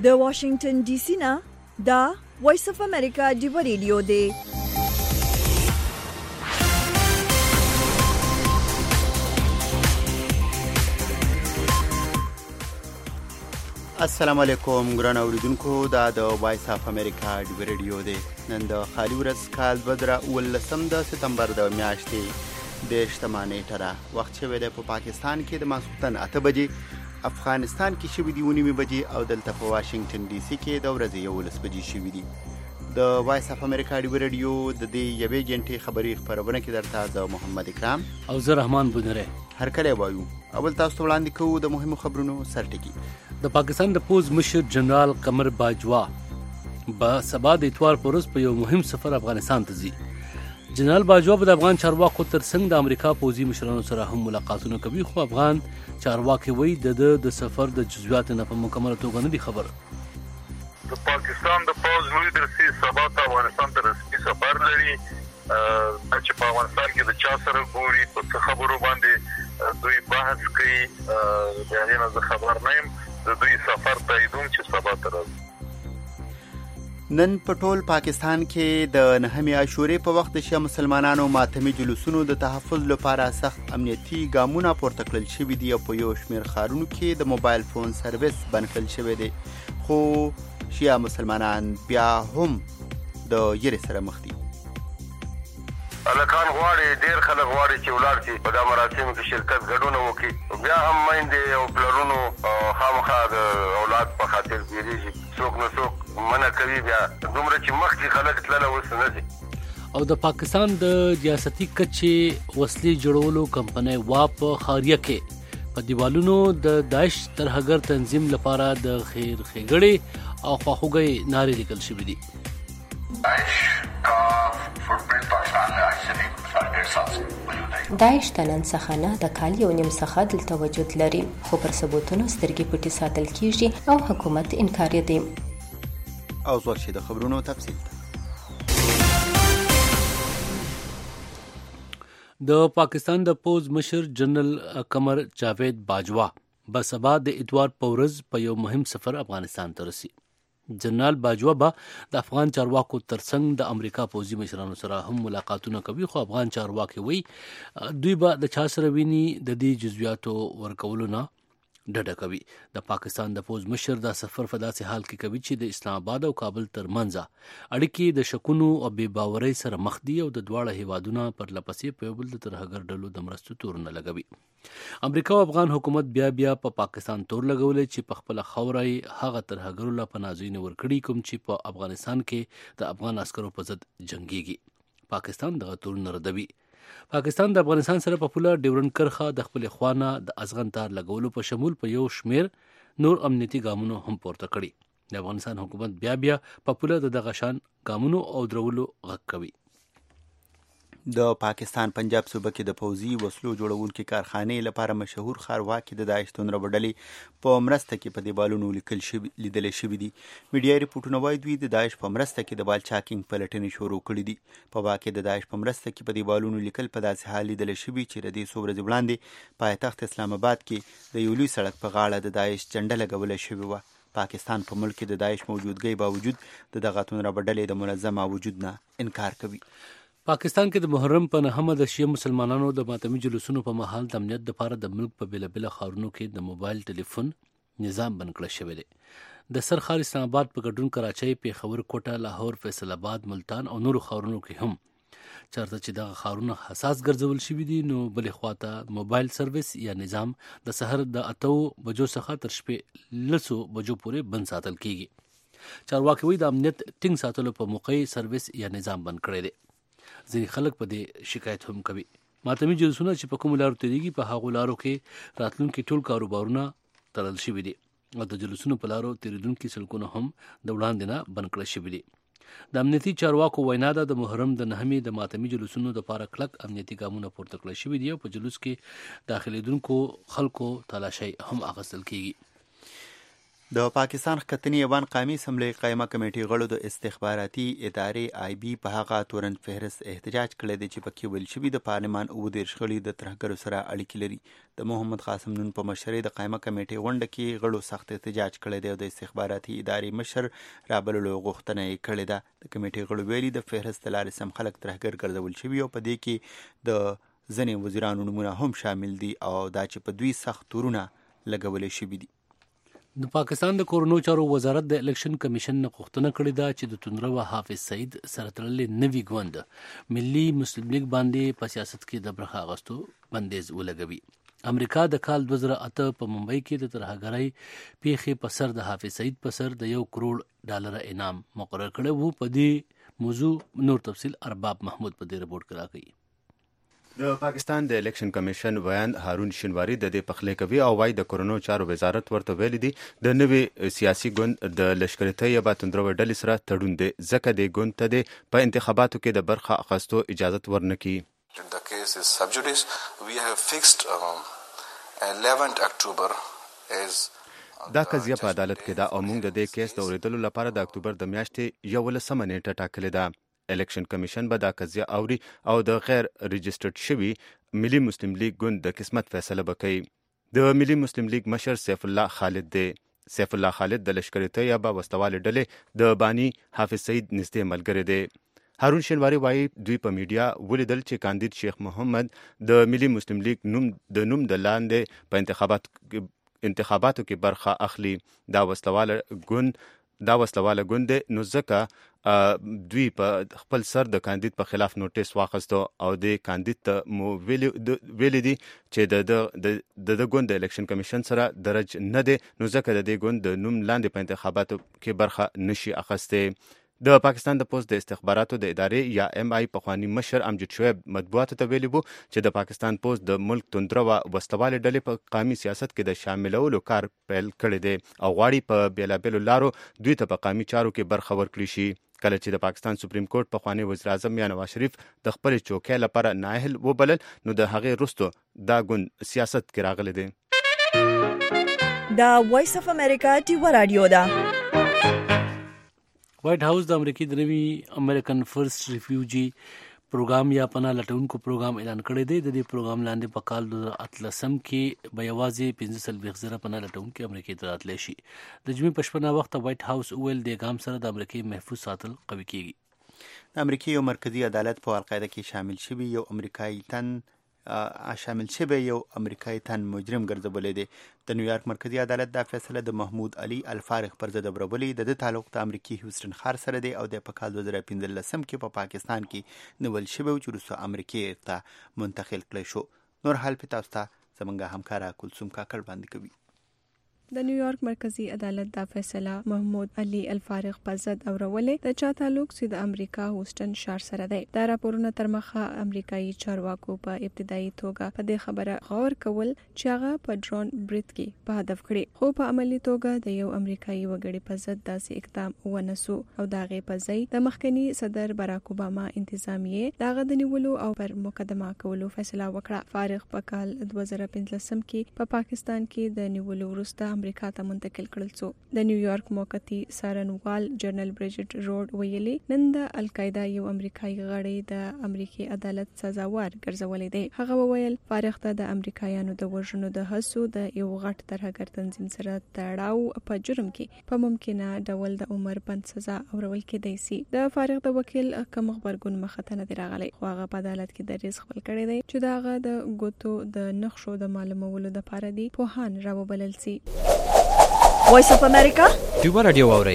د واشنگټن ډي سي نه دا وایس اف امریکا ډیو ریډیو دی. السلام علیکم ګران اوریدونکو، دا د وایس اف امریکا ډیو ریډیو دی. نن د خالي ورځ کال 2019 د سپتمبر د میاشتې د 8 نیټه ده. وخت شوی دی په پاکستان کې د ماسخوتن 8 بجې، افغانستان کې شوي دي 9 بجې او دلته په واشنگټن ډي سي کې د ورځې 11 بجې شوي دي. د وایس اف امریکا ډیو ریډیو د دې یوې غنټې خبري خبرونه کې درته د محمد اکرام او زه رحمان بونره هر کله وایو. اول تاسو ته وړاندې کوو د مهمو خبرونو سرټکی. د پاکستان د پوز مشر جنرال قمر باجوا با سبا د اتوار پر ورځ په یو مهم سفر افغانستان ته ځي. جنرال باجوا به د افغان چارواکو ترڅنګ د امریکا پوځي مشرانو سره هم ملاقاتونه کوي، خو افغان چارواکي وایي د سفر د جزئیاتو نه په مکمله توګه نه دي خبر. د پاکستان د پوز لوی درسي سبا ته افغانستان ته رسمي سفر لري. چې په افغانستان کې د چا سره ګوري په خبرو باندې دوی بحث کوي. د هغې نه زه خبر نه یم. د دوی سفر تاییدوم چې سبا ته راځي. نن په ټول پاکستان کې د 9 عاشورې په وخت د شیعه مسلمانانو ماتمي جلوسونو د تحفظ لپاره سخت امنیتي ګامونه پورته کړل شوي دي او په یو شمېر ښارونو کې د موبایل فون سرویس بند کړل شوی دی، خو شیعه مسلمانان بیا هم د یرې سره مخ دي. هلکان غواړي، ډېر خلک غواړي چې ولاړ شي په دا مراسمو کې شرکت ګډون وکړي. بیا هم میندې او پلرونو خامخا د اولاد په خاطر بیریږي، څوک نه څوک منع کوي. بیا دومره چې مخکې خلک تللی اوس نه ځي. او د پاکستان د ریاستي کچې وسلې جوړولو کمپنۍ وا په خاریه کې په دیوالونو د داعش ترهګر تنظیم لپاره د خیر ښېګړې او خواخوږۍ نارې لیکل شوي دي. داعش د نن څخه نه د کال 1.5 څخه دلته وجود لري، خو پر ثبوتونو سترګې پټې ساتل کیږي او حکومت انکار دی. او ځواب شي د خبرونو تفصیل. د پاکستان د پوز مشر جنرال قمر جاوید باجوا به سبا د اتوار په ورځ په یو مهم سفر افغانستان ته رسي. جنرال باجوا به د افغان چارواکو ترڅنګ د امریکا پوځي مشرانو سره هم ملاقاتونه کوي، خو افغان چارواکي وایي دوی به د چا سره ویني د دې جزئیاتو ورکولو نه ډډه کوي. د پاکستان د پوز مشر دا سفر په داسې حال کې کوي چې د اسلام آباد او کابل ترمنځ اړیکې د شکونو او بې باورۍ سره مخ دي او د دواړه هیوادونو پر لپسې په یو بل د ترهګر ډلو د مرستو تورونه لګوي. امریکا او افغان حکومت بیا په پاکستان تور لګولې چې په خپل خاوره هغه ترهګرو لا پنازوینه ورکړي کوم چې په افغانستان کې د افغان عسکرو په ضد جنگيږي. پاکستان دغه تورونه ردوي. پاکستان د افغانستان سره په پوله ډیورنډ کرښه د خپل خوانه د ازغن تار لګولو په شمول په یو شمیر نور امنیتي ګامونو هم پورته کړي. د افغانستان حکومت بیا په پوله دغه شان ګامونو او درولو غږ کوي. د پاکستان پنجاب صوبه کې د پوځي وسلو جوړونکو کارخانې لپاره مشهور ښار کې د داعش تنره وډلې په مرسته کې په دیوالونو لیدل شوي دي. میډیا ریپورټونه وایي دوی د داعش په مرسته کې د بالچاکینګ پلټنې شروع کړي دي. په واقع د داعش په مرسته کې په دیوالونو لیکل په داسې حال لیدل شوي چې د دې څو ورځې وړاندې پایتخت اسلام آباد کې د یو لوی سړک په غاړه د داعش جنډه لګوله شوې وه. پاکستان په ملک کې د داعش موجودګۍ باوجود د دغه تنره وډلې د منظمه وجود نه انکار کوي. پاکستان کې د محرم په 9 د شیعه مسلمانانو د ماتمي جلوسونو په مهال د امنیت لپاره د ملک په بیلابیل ښارونو کې د موبایل ټلیفون نظام بند کړی شوی دی. د سرخار اسلام آباد په ګډون کراچۍ، پیښور، کوټه، لاهور، فیصل آباد، ملتان او نورو ښارونو کې هم چېرته چې دغه ښارونه حساس ګرځول شوي دي، نو بلې خواته موبایل سرویس یا نظام د سحر د 8 بجو څخه تر شپې 10 بجو پورې بند ساتل کیږي. چارواکي وایي د امنیت ټینګ ساتلو په موقع سرویس یا نظام بند کړی دی. ځینې خلک په دې شکایت هم کوي. ماتمي جلوسونه چې په کومو لارو تېرېږي په هغو لارو کې راتلونکي ټول کاروبارونه تړل شوي دي او د جلوسونو په لارو تېرېدونکي سړکونه هم د وړاندې نه بند کړل شوي دي. د امنیتي چارواکو وینا ده د محرم د 9 د ماتمي جلوسونو لپاره کلک امنیتي ګامونه پورته کړل شوي دي او په جلوس کې داخليدونکو خلکو تلاشۍ هم اخیستل کیږي. د پاکستان ښکتنې ایوان قومي اسمبلۍ قایمه کمیټې غړو د استخباراتي ادارې IB په هغه تورن فهرست احتجاج کړی دی چې پکې ویل شوي د پارلمان 29 غړي د ترهګرو سره اړیکې لري. د محمد قاسم نون په مشرۍ د قایمه کمیټې غونډه کې غړو سخت احتجاج کړی دی او د استخباراتي ادارې مشر رابللو غوښتنه یې کړې ده. د کمیټې غړو ویلي د فهرست له لارې سم خلک ترهګر ګرځول شوي او په دې کې د ځینې وزیرانو نومونه هم شامل دي او دا چې په دوی سخت تورونه لګولې شوي دي. د پاکستان د کورونو چارو وزارت د الیکشن کمیشن نه غوښتنه کړې ده چې د تندرو حافظ سعید سره تړلې نوي ګوند ملي مسلم لیگ باندې په سیاست کې د برخه اخیستو بندیز ولګوي. امریکا د کال 2008 په ممبئی کې د ترهګرۍ پیښې په سر د حافظ سعید په سر د $1 کروڑ انعام مقرر کړی وو. په دې موضوع نور تفصیل ارباب محمود په دې رپورټ کې راکوي. د پاکستان د الیکشن کمیشن ویاند هارون شینواری د دې پخلی کوي او وايي د کورونو چارو وزارت ورته ویلي دي د نوې سیاسي ګوند د لشکري طیبه تندرو ډلې سره تړون دی ځکه د ګوند ته د په انتخاباتو کې د برخه اخیستو اجازه ورنکړي. The case is sub judice. We have fixed 11 October as دا قضیه په عدالت کې ده او موږ د دې کیس د اوریدلو لپاره د اکتوبر د میاشتې 11 نیټه ټاکلې ده. الیکشن کمیشن به دا قضیه اوري او د غیر رجسټرډ شوي ملي مسلم لیگ ګوند د قسمت فیصله وکړي. د ملي مسلم لیگ مشر سیف الله خالد دی. سیف الله خالد د لشکري طیبه وسلوال ډلې د بانی حافظ سعید نږدې ملګری دی. هارون شینواری وایي دوی په میډیا ولیدل چې کاندید شیخ محمد د ملي مسلم لیگ نوم د لاندې په انتخاباتو کې برخه اخلي. دا وسلواله ګوند نو ځکه دوی په خپل سر د کاندید په خلاف نوټیس واخیستو او د کاندید ته مو ویلي دي چې د ګوند د الیکشن کمیشن سره درج نه دی نو ځکه د دې ګوند د نوم لاندې په انتخاباتو کې برخه نشي اخیستی. د پاکستان د پوسټ د استخباراتو د ادارې یا MI پخوانی مشر امجد شعیب مطبوعاتو ته ویلي وو چې د پاکستان پوسټ د ملک تندرو وسلوالې ډلې په قومي سیاست کې د شاملولو کار پیل کړی دی او غواړي په بیلابیلو لارو دوی ته په قومي چارو کې برخه ورکړي شي. کله چې د پاکستان سپریم کورټ پخوانی وزیر اعظم یا نواز شریف د خپل چوکۍ لپاره نااهل وبلل نو د هغې وروسته دا ګوند سیاست کې راغلی دی. دا وایس اف امریکا ټیوا رادیو ده. وایټ هاوس د امریکای د نوي امریکن فرست ریفیوجی پروګرام یا پناه لټونکو پروګرام اعلان کړی دی. د دې پروګرام لاندې په کال 2018 کې به یوازې 15,000 پناه لټونکي امریکای ته راتلی شي. د جمعې په شپه وخت وایټ هاوس وویل د ګام سره د امریکای محفوظ ساتل قوي کیږي. د امریکای یو مرکزی عدالت په القاعده کې شامل شوی یو امریکایي تن مجرم ګرځولې دی. د نیویارک مرکزی عدالت دا فیصله د محمود علي الفارق پر ضد برابرولې د تعلق د امریکای هیوستن ښار سره دی او د په کال 2015 کې په پاکستان کې نیول شوی چې وروسته امریکای ته منتقل کړی شو. نور حال په تاسو ته زمونږ همکاره کلثوم کاکړ باندې کوي. د نیویارک مرکزی عدالت دا فیصله محمود علي الفارق په ضد اورولې د چا تعلق چې د امریکا هوستن ښار سره دی. دا راپورونه تر مخه امریکایي چارواکو په ابتدایي توګه په دې خبره غور کول چې هغه په ډرون برید کې په هدف کړي خو په عملی توګه د یو امریکایي وګړي په ضد داسې اقدام ونسو او دا غي په ځای د مخکنی صدر باراک اوباما انتظامیه داغه د نیولو او پر مقدمه کولو فیصله وکړه. فارق په کال 2015 کې په پاکستان کې د نیولو وروسته امریکا ته منتقل کړل شو. د نیویارک موقتی سارنوال جنرال بریجټ روډ ویلي نن د القاعده یو امریکایي غړی د امریکای عدالت سزاوار ګرځولې دی. هغه وویل فارغ ته د امریکایانو د وژنو د هڅو د یو غټ ترهګر تنظیم سره تړاو په جرم کې په ممکنه ډول د عمر بند سزا اورول کېدای شي. د فارغ د وکیل کوم خبرګون مخه ته نه راغلی خو هغه په عدالت کې د ریس خپل کړی دی چې داغه د ګوتو د نقشو د معلومولو لپاره دی پوهان راوبلل شي. وایس اف امریکا ټیوا رادیو اورئ.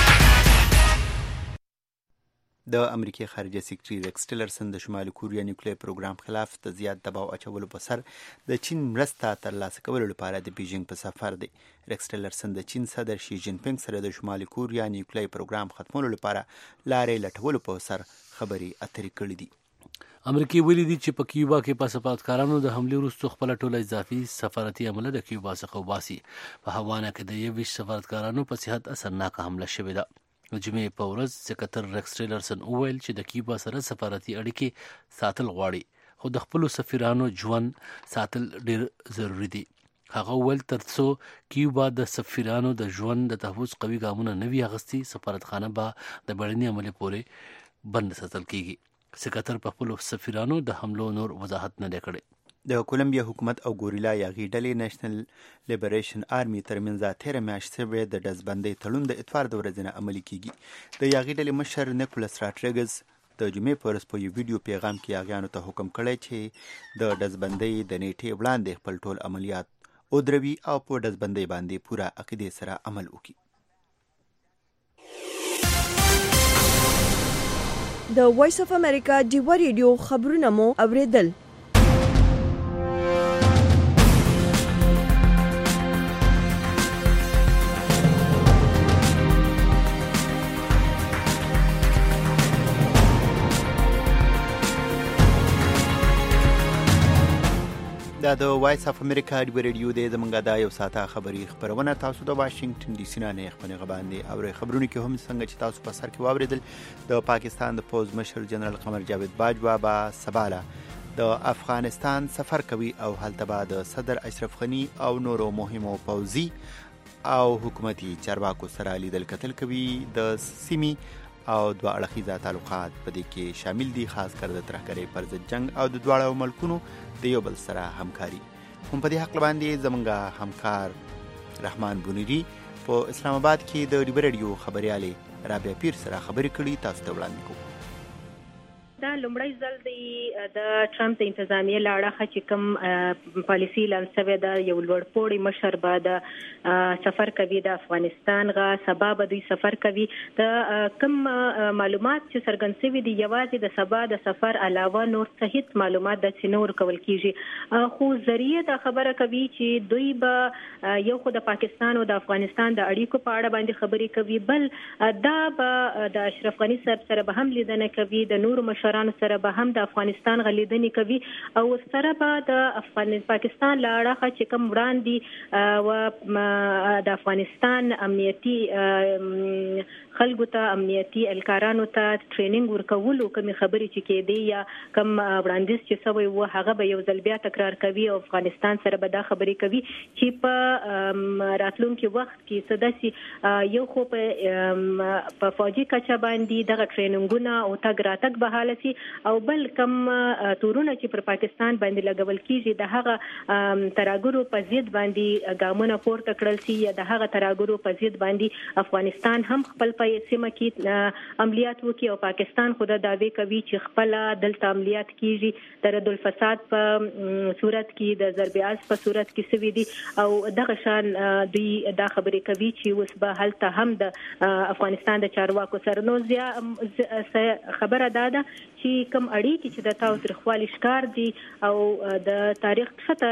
د امریکای خارجه سکرټري ریکس ټیلرسن د شمالي کوریا نیوکلیر پروګرام خلاف د زیات دباو اچولو په سر د چین مرسته ترلاسه کولو لپاره د بیجینګ په سفر دی. ریکس ټیلرسن د چین صدر شي جین پینګ سره د شمالي کوریا نیوکلیر پروګرام ختمولو لپاره لارې لټولو په سر خبرې اترې کړې دي. امریکای ویلي دي چې په کیوبا کې په سفارتکارانو د حملې وروسته خپل ټول اضافي سفارتي عمله د کیوبا څخه وباسي. په هاوانا کې د 21 سفارتکارانو په صحت اثرناکه حمله شوې ده. د جمعې په ورځ سکرټر ریکس ټیلرسن وویل چې د کیوبا سره سفارتي اړیکې ساتل غواړي خو د خپل سفیرانو ژوند ساتل ډیر ضروری دي. هغه ول ترڅو کیوبا د سفیرانو د ژوند د تحفظ قوي ګامونه نه وي اخیستي سفارتخانه به د بیړني عمل پورې بند ساتل کیږي. سکاتر په خپل سفیرانو د حملو نور وضاحت نه کړي. د کولمبیا حکومت او ګوریلا یاغي ډلې نېشنل لیبریشن آرمي ترمنځ 13 میاشتې شوې د ډزبندۍ تړون د اتوار د ورځې نه عملي کیږي. د یاغي ډلې مشر نیکولس راډریګز د جمعې په ورځ په یو ویډیو پیغام کې یاغیانو ته حکم کړی چې د ډزبندۍ د نیټې وړاندې خپل ټول عملیات ودروي او په ډزبندۍ باندې پوره عقیدې سره عمل وکړي. د وایس اف امریکا ډیوا ریډیو خبرونه مو اوریدل. دا د وایس اف امریکا ډیوا ریډیو د زمونږه دا یو ساعته خبري خبرونه تاسو د واشنگټن ډي سي نه خبرونه باندې او خبرونه کې هم څنګه چې تاسو په سر کې واوریدل د پاکستان د پوز مشر جنرال قمر جاوید باجوا با سباله د افغانستان سفر کوي او هلته به د صدر اشرف غنی او نورو مهمو پوځي او حکومتي چارواکو سره لیدل کتل کوي. د سیمې او دوه اړخیزه تعلقات په دې کې شامل دي، خاص کر د ترهګرۍ پر ضد جنگ او د دواړو ملکونو د یو بل سره همکاري. هم په دې حق باندې زمونږ همکار رحمان بونیری په اسلام آباد کې د ډیوا ریډیو خبريالې رابعه پیر سره خبرې کړي. تاسو ته وړاندې کوو. دا لومړی ځل دی د ټرمپ د انتظامیې له اړخه چې کوم پالیسي اعلان شوې ده، یو لوړپوړی مشر به د سفر کوي د افغانستان غا سبا به دوی سفر کوي. د کوم معلومات چې څرګند شوي دي یوازې د سبا د سفر علاوه نور صحیح معلومات د څنور کول کیږي، خو ذریعہ د خبره کوي چې دوی به یو خو د پاکستان او د افغانستان د اړیکو په اړه باندې خبرې کوي، بل دا به د اشرف غنی صاحب سره به هم لیدنه کوي، د نور مشرانو سره به هم د افغانستان غلیدنې کوي او سره به د پاکستان له اړخه چې کوم وړاندې و د افغانستان امنیتي خلکو ته امنیتي الکارانو ته ټریننګ ورکولو کوم خبرې چې کېدې یا کوم وړاندیز چې سوی و هغه به یو ځل بیا تکرار کوي او افغانستان سره به دا خبرې کوي چې په راتلونکي وخت کې سداسي یو خو په فوجي کچه باندې دغه ټریننګونه او تګ راتګ به حاله سي او بل کم تورونه چې پر پاکستان باندې لګول کیږي د هغه تراګرو په ضد باندې ګامونه پورته کړل سي یا د هغه تراګرو په ضد باندې افغانستان هم خپل په سیمه کې عملیات وکړي او پاکستان خود دعوی کوي چې خپل دلته عملیات کیږي د رد الفساد په صورت کې د ضرب اعظ په صورت کې سوي دي او دغه شان دوی دا خبرې کوي چې اوس به هلته هم د افغانستان د چارواکو سره نو خبره ده چې کوم اړیکې چې د تاوتریخوالي ښکار دي او د تاریخ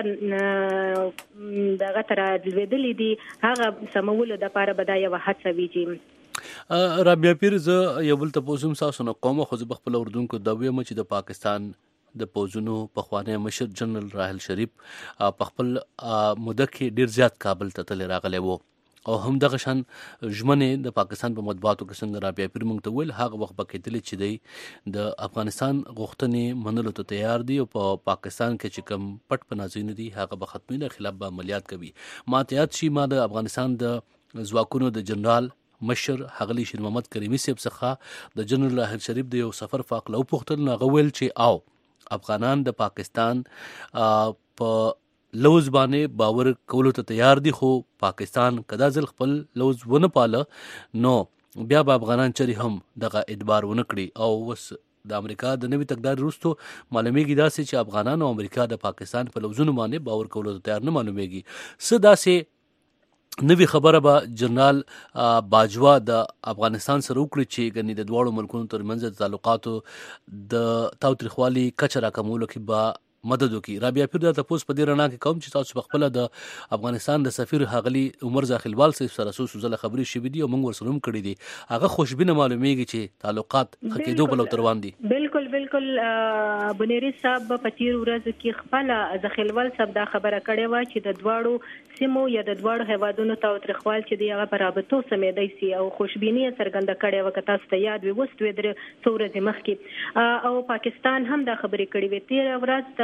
څخه دغه تر لویدلې دي هغه سمولو د لپاره به دا یو هڅه وي. رابعه پیر زه یو بل تاسو هم تاسو نه کوم خو زه خپل اردوونکو د ویم چې د پاکستان د پوزونو په خوانه مشر جنرال راحل شریف په خپل مده کې ډیر زیات کابل ته تل راغلی وو او هم دغه شان ژمنه د پاکستان په مطبوعاتو کې څنګه رابعه پیر مونږ ته ویل هغه وخت پکې تل چې دی د افغانستان غوښتنې منلو ته تیار دي او په پاکستان کې چې کوم پټ پنازونه دي هغه به ختمي نه خلاف به عملیات کوي. ما ته یاد شي ما د افغانستان د ځواکونو د جنرال مشر حغلی شیر محمد کریمی صاحب څخه د جنرال راحل شریف د یو سفر فاقله او پختل نه غویل چې او افغانان د پاکستان په لوز باندې باور کولو ته تیار دي خو پاکستان کدا ځل خپل لوز ونه پاله نو بیا به افغانان چری هم دغه ادبار ونه کړي او وس د امریکا د نوي تقدار وروسته معلومیږي داسې چې افغانان او امریکا د پاکستان په لوزونو باندې باور کولو ته تیار نه معلومیږي. څه داسې نوی خبره به جنرال باجوا د افغانستان سره وکړي چې ګنې د دواړو ملکونو ترمنځ د تعلقاتو د تاوتریخوالي کچه راکمولو کې به مدد وکړي. رابعه پیر دا تاسو په دې رڼا کې کوم چې تاسو خپل د افغانستان د سفیر حغلی عمر زاخیلوال سره سوسوزله خبرې شوې دي او موږ ورسره هم کړې دي هغه خوشبینه معلومیږي چې تعلقات حقیقت په لور روان دي. بالکل بنيري صاحب په تیر ورځ کې خپل زاخیلوال صاحب دا خبره کړې و چې د دواړو سیمو یا د دواړو هیوادونو تاوتریخوال چې دی هغه په رابطو سمېدای سي او خوشبینی څرګنده کړې و کته ست یاد وي وست ودر څورې مخکې او پاکستان هم دا خبرې کړې و. تیر ورځ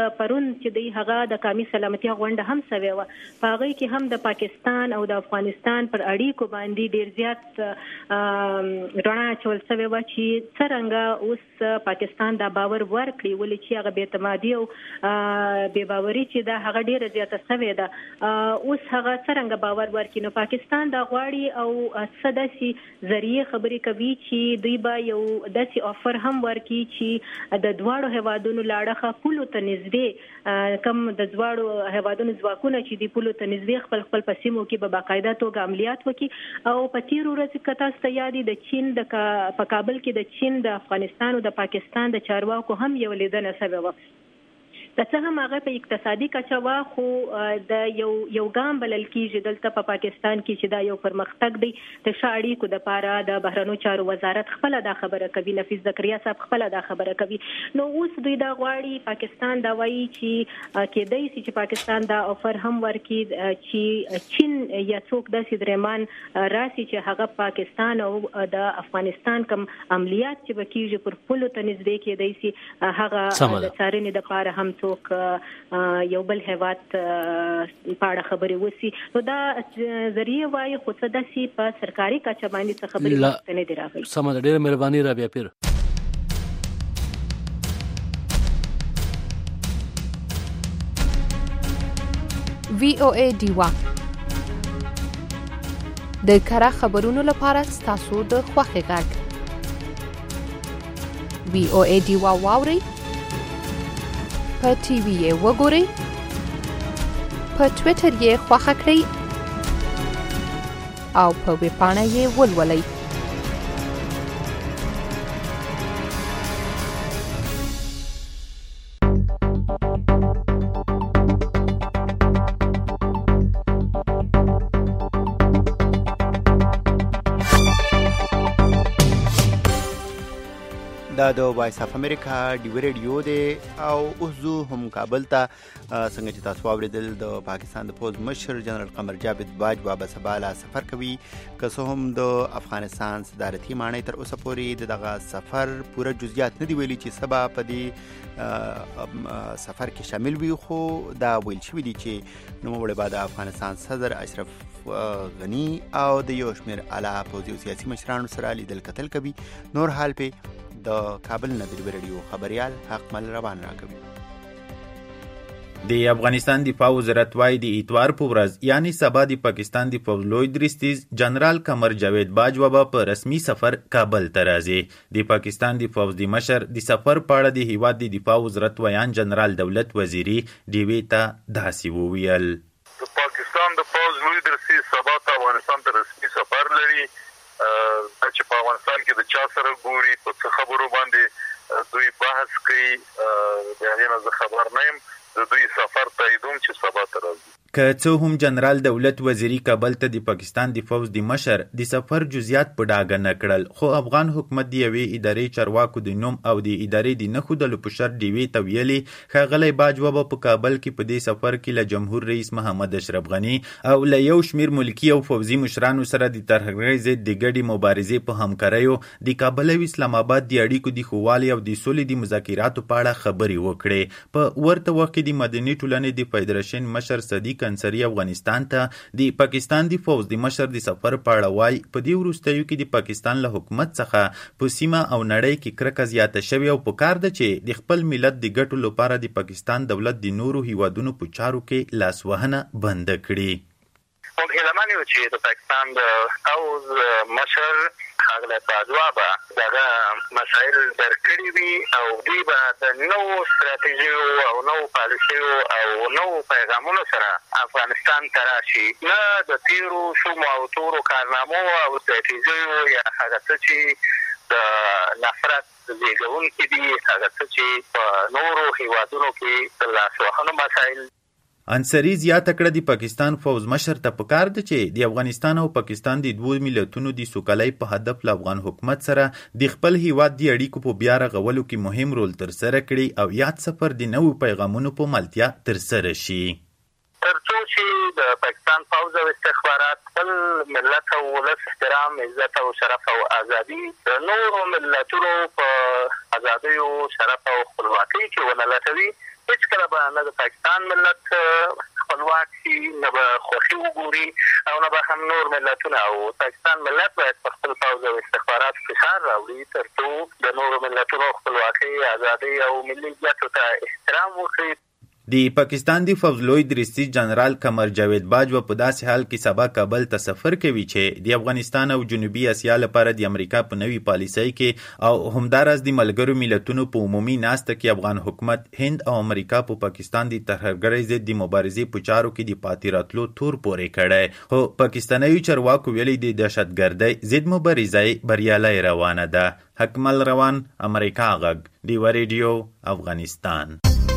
پرون چې دی هغه د قومي سلامتیا غونډه هم سوي و، په هغه کې هم د پاکستان او د افغانستان پر اړیکو باندې ډیر زیات رڼا چول سوي و چې څنګه اوس پاکستان دا باور ورکړي ولې چې هغه بې اعتمادي او بې باوري چې دا هغه ډیره زیاته سوي ده. اوس هغه څنګه باور ورکړي؟ نو پاکستان دا غواړي او سداسي ذریعہ خبرې کوي چې دوی به یو داسې افر هم ورکړي چې د دواړو هیوادونو لاړه پولو ته نږدې کم د دواړو هیوادونو ځواکونه چې دی پولو ته نږدې خپل پسیمو کې به باقاعده توګه عملیات وکړي. او په تیر ورځ کې تاسو ته یاد دي د چین په کابل کې د چین د افغانستان او د پاکستان د چارواکو هم یو لیدنه شوې و. که څه هم هغه په اقتصادي کچه وا خو د یو ګام بلل کېږي دلته په پاکستان کې چې دا یو پرمختګ دی. د ښه اړیکو دپاره د بهرنیو چارو وزارت خپله دا خبره کوي، نفیس زکریا صاحب خپله دا خبره کوي. نو اوس دوی دا غواړي، پاکستان دا وایي چې کېدای شي چې پاکستان دا افر هم ورکړي چې چین یا څوک داسې درېمان راسي چې هغه پاکستان او د افغانستان کوم عملیات چې به کېږي پر پولو ته نږدې کېدای شي هغه د څارنې دپاره هم یو بل هیواد په اړه خبرې وسی. نو دا ذریعہ وایي خو څه داسې په سرکاري کچه باندې څه خبرې نه دي راغلي. سمه ده، ډېره مهرباني رابعه پیر. VOA ډیوا د کره خبرونو لپاره ستاسو د خوښې غږ VOA ډیوا واورئ، په ټي وي یې وګورئ، په ټویټر یې خوښه کړئ او په ویب پاڼه یې ولولئ. دا د وایس اف امریکا ډیو ریډیو دی او اوس زو هم کابل ته څنګه چې تاسو واوریدل د پاکستان د پوز مشر جنرال قمر جاوید باجوا به سبا لا سفر کوي. که څه هم د افغانستان صدارتي ماڼۍ تر اوسه پورې دغه سفر پوره جزئیات نه دی ویلي چې سبا په دې سفر کې شامل وي، خو دا ویل شوي دي چې نوموړی به د افغانستان صدر اشرف غنی او د یو شمېر اعلی پوځي او سیاسي مشرانو سره لیدل کتل کوي. نور حال په د کابل نه د ریډیو خبريال حق مل روان راکوي. د افغانستان دفاع وزارت وايي د اتوار په ورځ یعنی سبا د پاکستان د فوج لوی درستیز جنرال قمر جاوید باجوا په رسمي سفر کابل ته راځي. د پاکستان د فوج د مشر د سفر په اړه د هیواد د دفاع وزارت ویان جنرال دولت وزیری ډیوی ته داسې وویل: د پاکستان د فوج لوی درستیز سبا ته افغانستان ته رسمي سفر لري. چې په افغانستان کې د چا سره ګوري په څه خبرو باندې دوی بحث کوي، د هغې نه زه خبر نه یم. د دوی سفر تاییدوم چې سبا ته راځي. که څه هم جنرال دولت وزیری کابل ته د پاکستان د فوج د مشر د سفر جزئیات په ډاګه نه کړل، خو افغان حکومت د یوې ادارې چارواکو د نوم او د ادارې د نه ښودلو په شرط ډیوې ته ویلي ښاغلی باجوا به په کابل کې په دې سفر کې له جمهور رئیس محمد اشرف غني او له یو شمېر ملکي او فوځي مشرانو سره د ترهګرۍ ضد د ګډې مبارزې په همکاریو د کابل او اسلام آباد د اړیکو د ښه والي او د سولې د مذاکراتو په اړه خبرې وکړې. په ورته وخت کې د مدني ټولنې د فدراسیون مشر صدیق انصاري افغانستان ته د پاکستان د فوج د مشر د سفر په اړه وایي په دې وروستیو کې د پاکستان له حکومت څخه په سیمه او نړۍ کې کرکه زیاته شوې او پکار ده چې د خپل ملت د ګټو لپاره د پاکستان دولت د نورو هیوادونو په چارو کې لاسوهنه بنده کړي. موږ هیله یو چې د پاکستان د فوج مشر ښاغلی باجوا به دغه مسایل درک کړي وي او دوی به د نوو ستراتیژیو او نوو پالیسیو او نوو پیغامونو سره افغانستان ته راشي، نه د تیرو شومو او تورو کارنامو او ستراتیژیو یا هغه څه چې د نفرت زېږونکي دي، هغه څه چې په نورو هیوادونو کې د لاسوهنو مسایل. انصاري زیاته کړه د پاکستان فوج مشر ته پکار ده چې د افغانستان او پاکستان د دوه ملتونو د سوکالۍ په هدف له افغان حکومت سره د خپل هیواد د اړیکو په بیا رغولو کې مهم رول ترسره کړي او یاد سفر د نوو پیغامونو په ملتیا ترسره شي. ترڅو چې د پاکستان فوج او استخبارات خپل ملت او ولس احترام، عزت او شرف او ازادي د نورو ملتونو په ازادیو، شرف او خپلواکۍ کې ونه لټوي، هیڅ کله به نه د پاکستان ملت خپلواک شي، نه به خوښي وګوري او نه به هم نور ملتونه. او پاکستان ملت باید په خپل پوځ او استخباراتو فشار راوړي تر څو د نورو ملتونو خپلواکۍ، ازادۍ او ملي ګټو ته احترام وکړي. د پاکستان د فوز لوی درسي جنرال قمر جاوید باجوا په داسې حال کې سبا کابل ته سفر کوي چې د افغانستان او جنوبي اسیا لپاره د امریکا په نوي پالیسۍ کې او همداراز د ملګرو ملتونو په عمومي ناسته کې افغان حکومت هند او امریکا په پاکستان د ترهګرۍ ضد د مبارزې په چارو کې د پاتې راتلو تور پورې کړی. خو پاکستاني چارواکو ویلي د دهشتګردۍ ضد مبارزه بریالۍ روانه ده. حکمل روان، امریکا غږ، ډیوه ریډیو، افغانستان.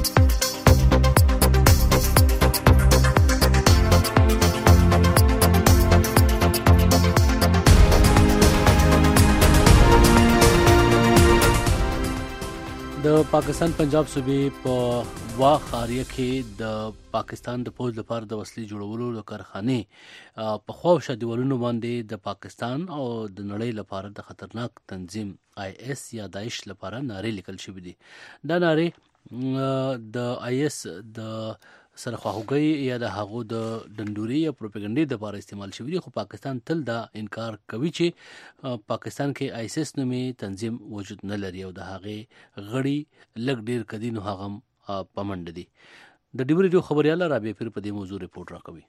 د پاکستان پنجاب صوبې په وا خاریه کې د پاکستان د پوځ لپاره د وسلې جوړولو د کارخانې په خواوشا دیوالونو باندې د پاکستان او د نړۍ لپاره د خطرناک تنظیم IS یا داعش لپاره نارې لیکل شوې دي. دا نارې د IS د سره خواهوږي یا د هغو د ډنډوري یا پروپاګاندا لپاره استعمال شوی دي. خو پاکستان تل دا انکار کوي چې پاکستان کې ISIS نومي تنظیم وجود نه لري او د هغې غړي لږ ډیر کدي نو هغه پمنډ دي. د ډیو ریډیو خبرياله رابعه پیر په دې موضوع ریپورت راکوي.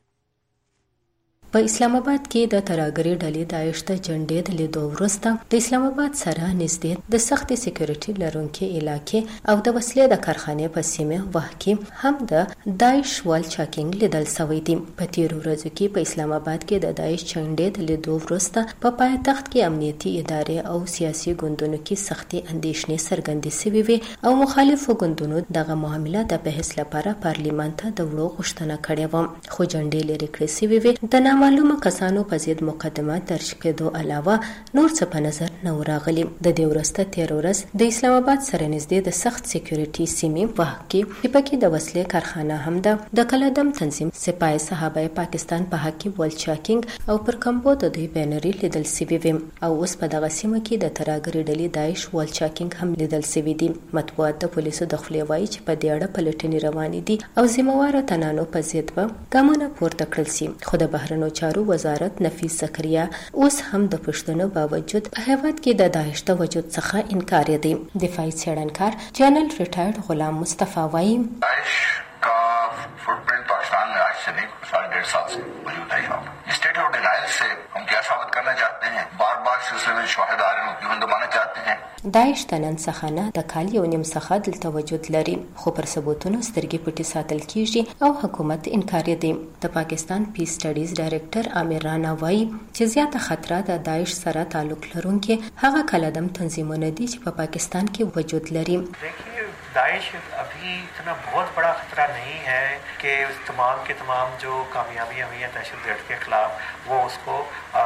په اسلام آباد کې د ترهګرۍ ډلې داعش ته جنډې د لیدو وروسته د اسلام آباد سره نږدې د سختې سکیورټي لرونکي علاقې او د وسلې د کارخانې په سیمه وه کې هم د داعش وال چاکینګ لیدل شوی دی. په تیرو ورځو کې په اسلام آباد کې د داعش جنډې د لیدو وروسته په پایتخت کې امنیتي ادارې او سیاسي ګوندونو کې سختې اندېښنې څرګندې شوې وې او مخالفو ګوندونو دغه معامله د بحث لپاره پارلیمان ته د وړو غوښتنه کړې وه. خو جنډې لرې کړې شوې وې. د معلومه کسانو په ضد مقدمه درج کېدو علاوه نور څه په نظر نه راغلي. د دې وروسته تیر ورځ د اسلام آباد سره نږدې د سخت سکیورټي سیمې وه کې پکې د وسلې کارخانه هم ده. د کلدم تنظیم سپاه صحابه پاکستان په حق کې ول چاکینګ او پر کمبو د دوی بینري لیدل شوی وي او اوس په دغه سیمه کې د ترهګرۍ ډلې داعش ول چاکینګ هم لیدل شوی دي. مطبوعات د پولیسو د خولې وایي چې په دې اړه پلټنې روانې دي او ذمہوار تنانو په ضد به ګامونه پورته کړل شي. خو د بهرنیو چارو وزارت نفیس زکریا اوس هم د پښتنو باوجود په هیواد کې د داعش د وجود څخه انکار دی. دفاعي څېړنکار جنرال ریټایرډ غلام مصطفی وایي داعش کا فوٹپرنٹ پاکستان میں آج سے نہیں 1.5 سال سے موجود ہے. اسٹیٹ آف ڈینائل سے ہم کیا ثابت کرنا چاہتے ہیں؟ بار بار سلسلے میں شواہد آ رہے ہیں جو ہم دبانا چاہتے ہیں. داعش د نن څخه نه د کال یو نیم څخه دلته وجود لري خو پر ثبوتونو سترګې پټې ساتل کیږي او حکومت انکار دی. د پاکستان پیس سټډیز ډایریکټر عامر رانا وایي چې زیاته خطر د داعش سره تعلق لرونکي هغه کلدم تنظیمونه دي چې په پاکستان کې وجود لري. दाइश अभी इतना बहुत बड़ा खतरा नहीं है कि तमाम के तमाम जो कामयाबियाँ हुई हैं दहशतगर्द के खिलाफ वो उसको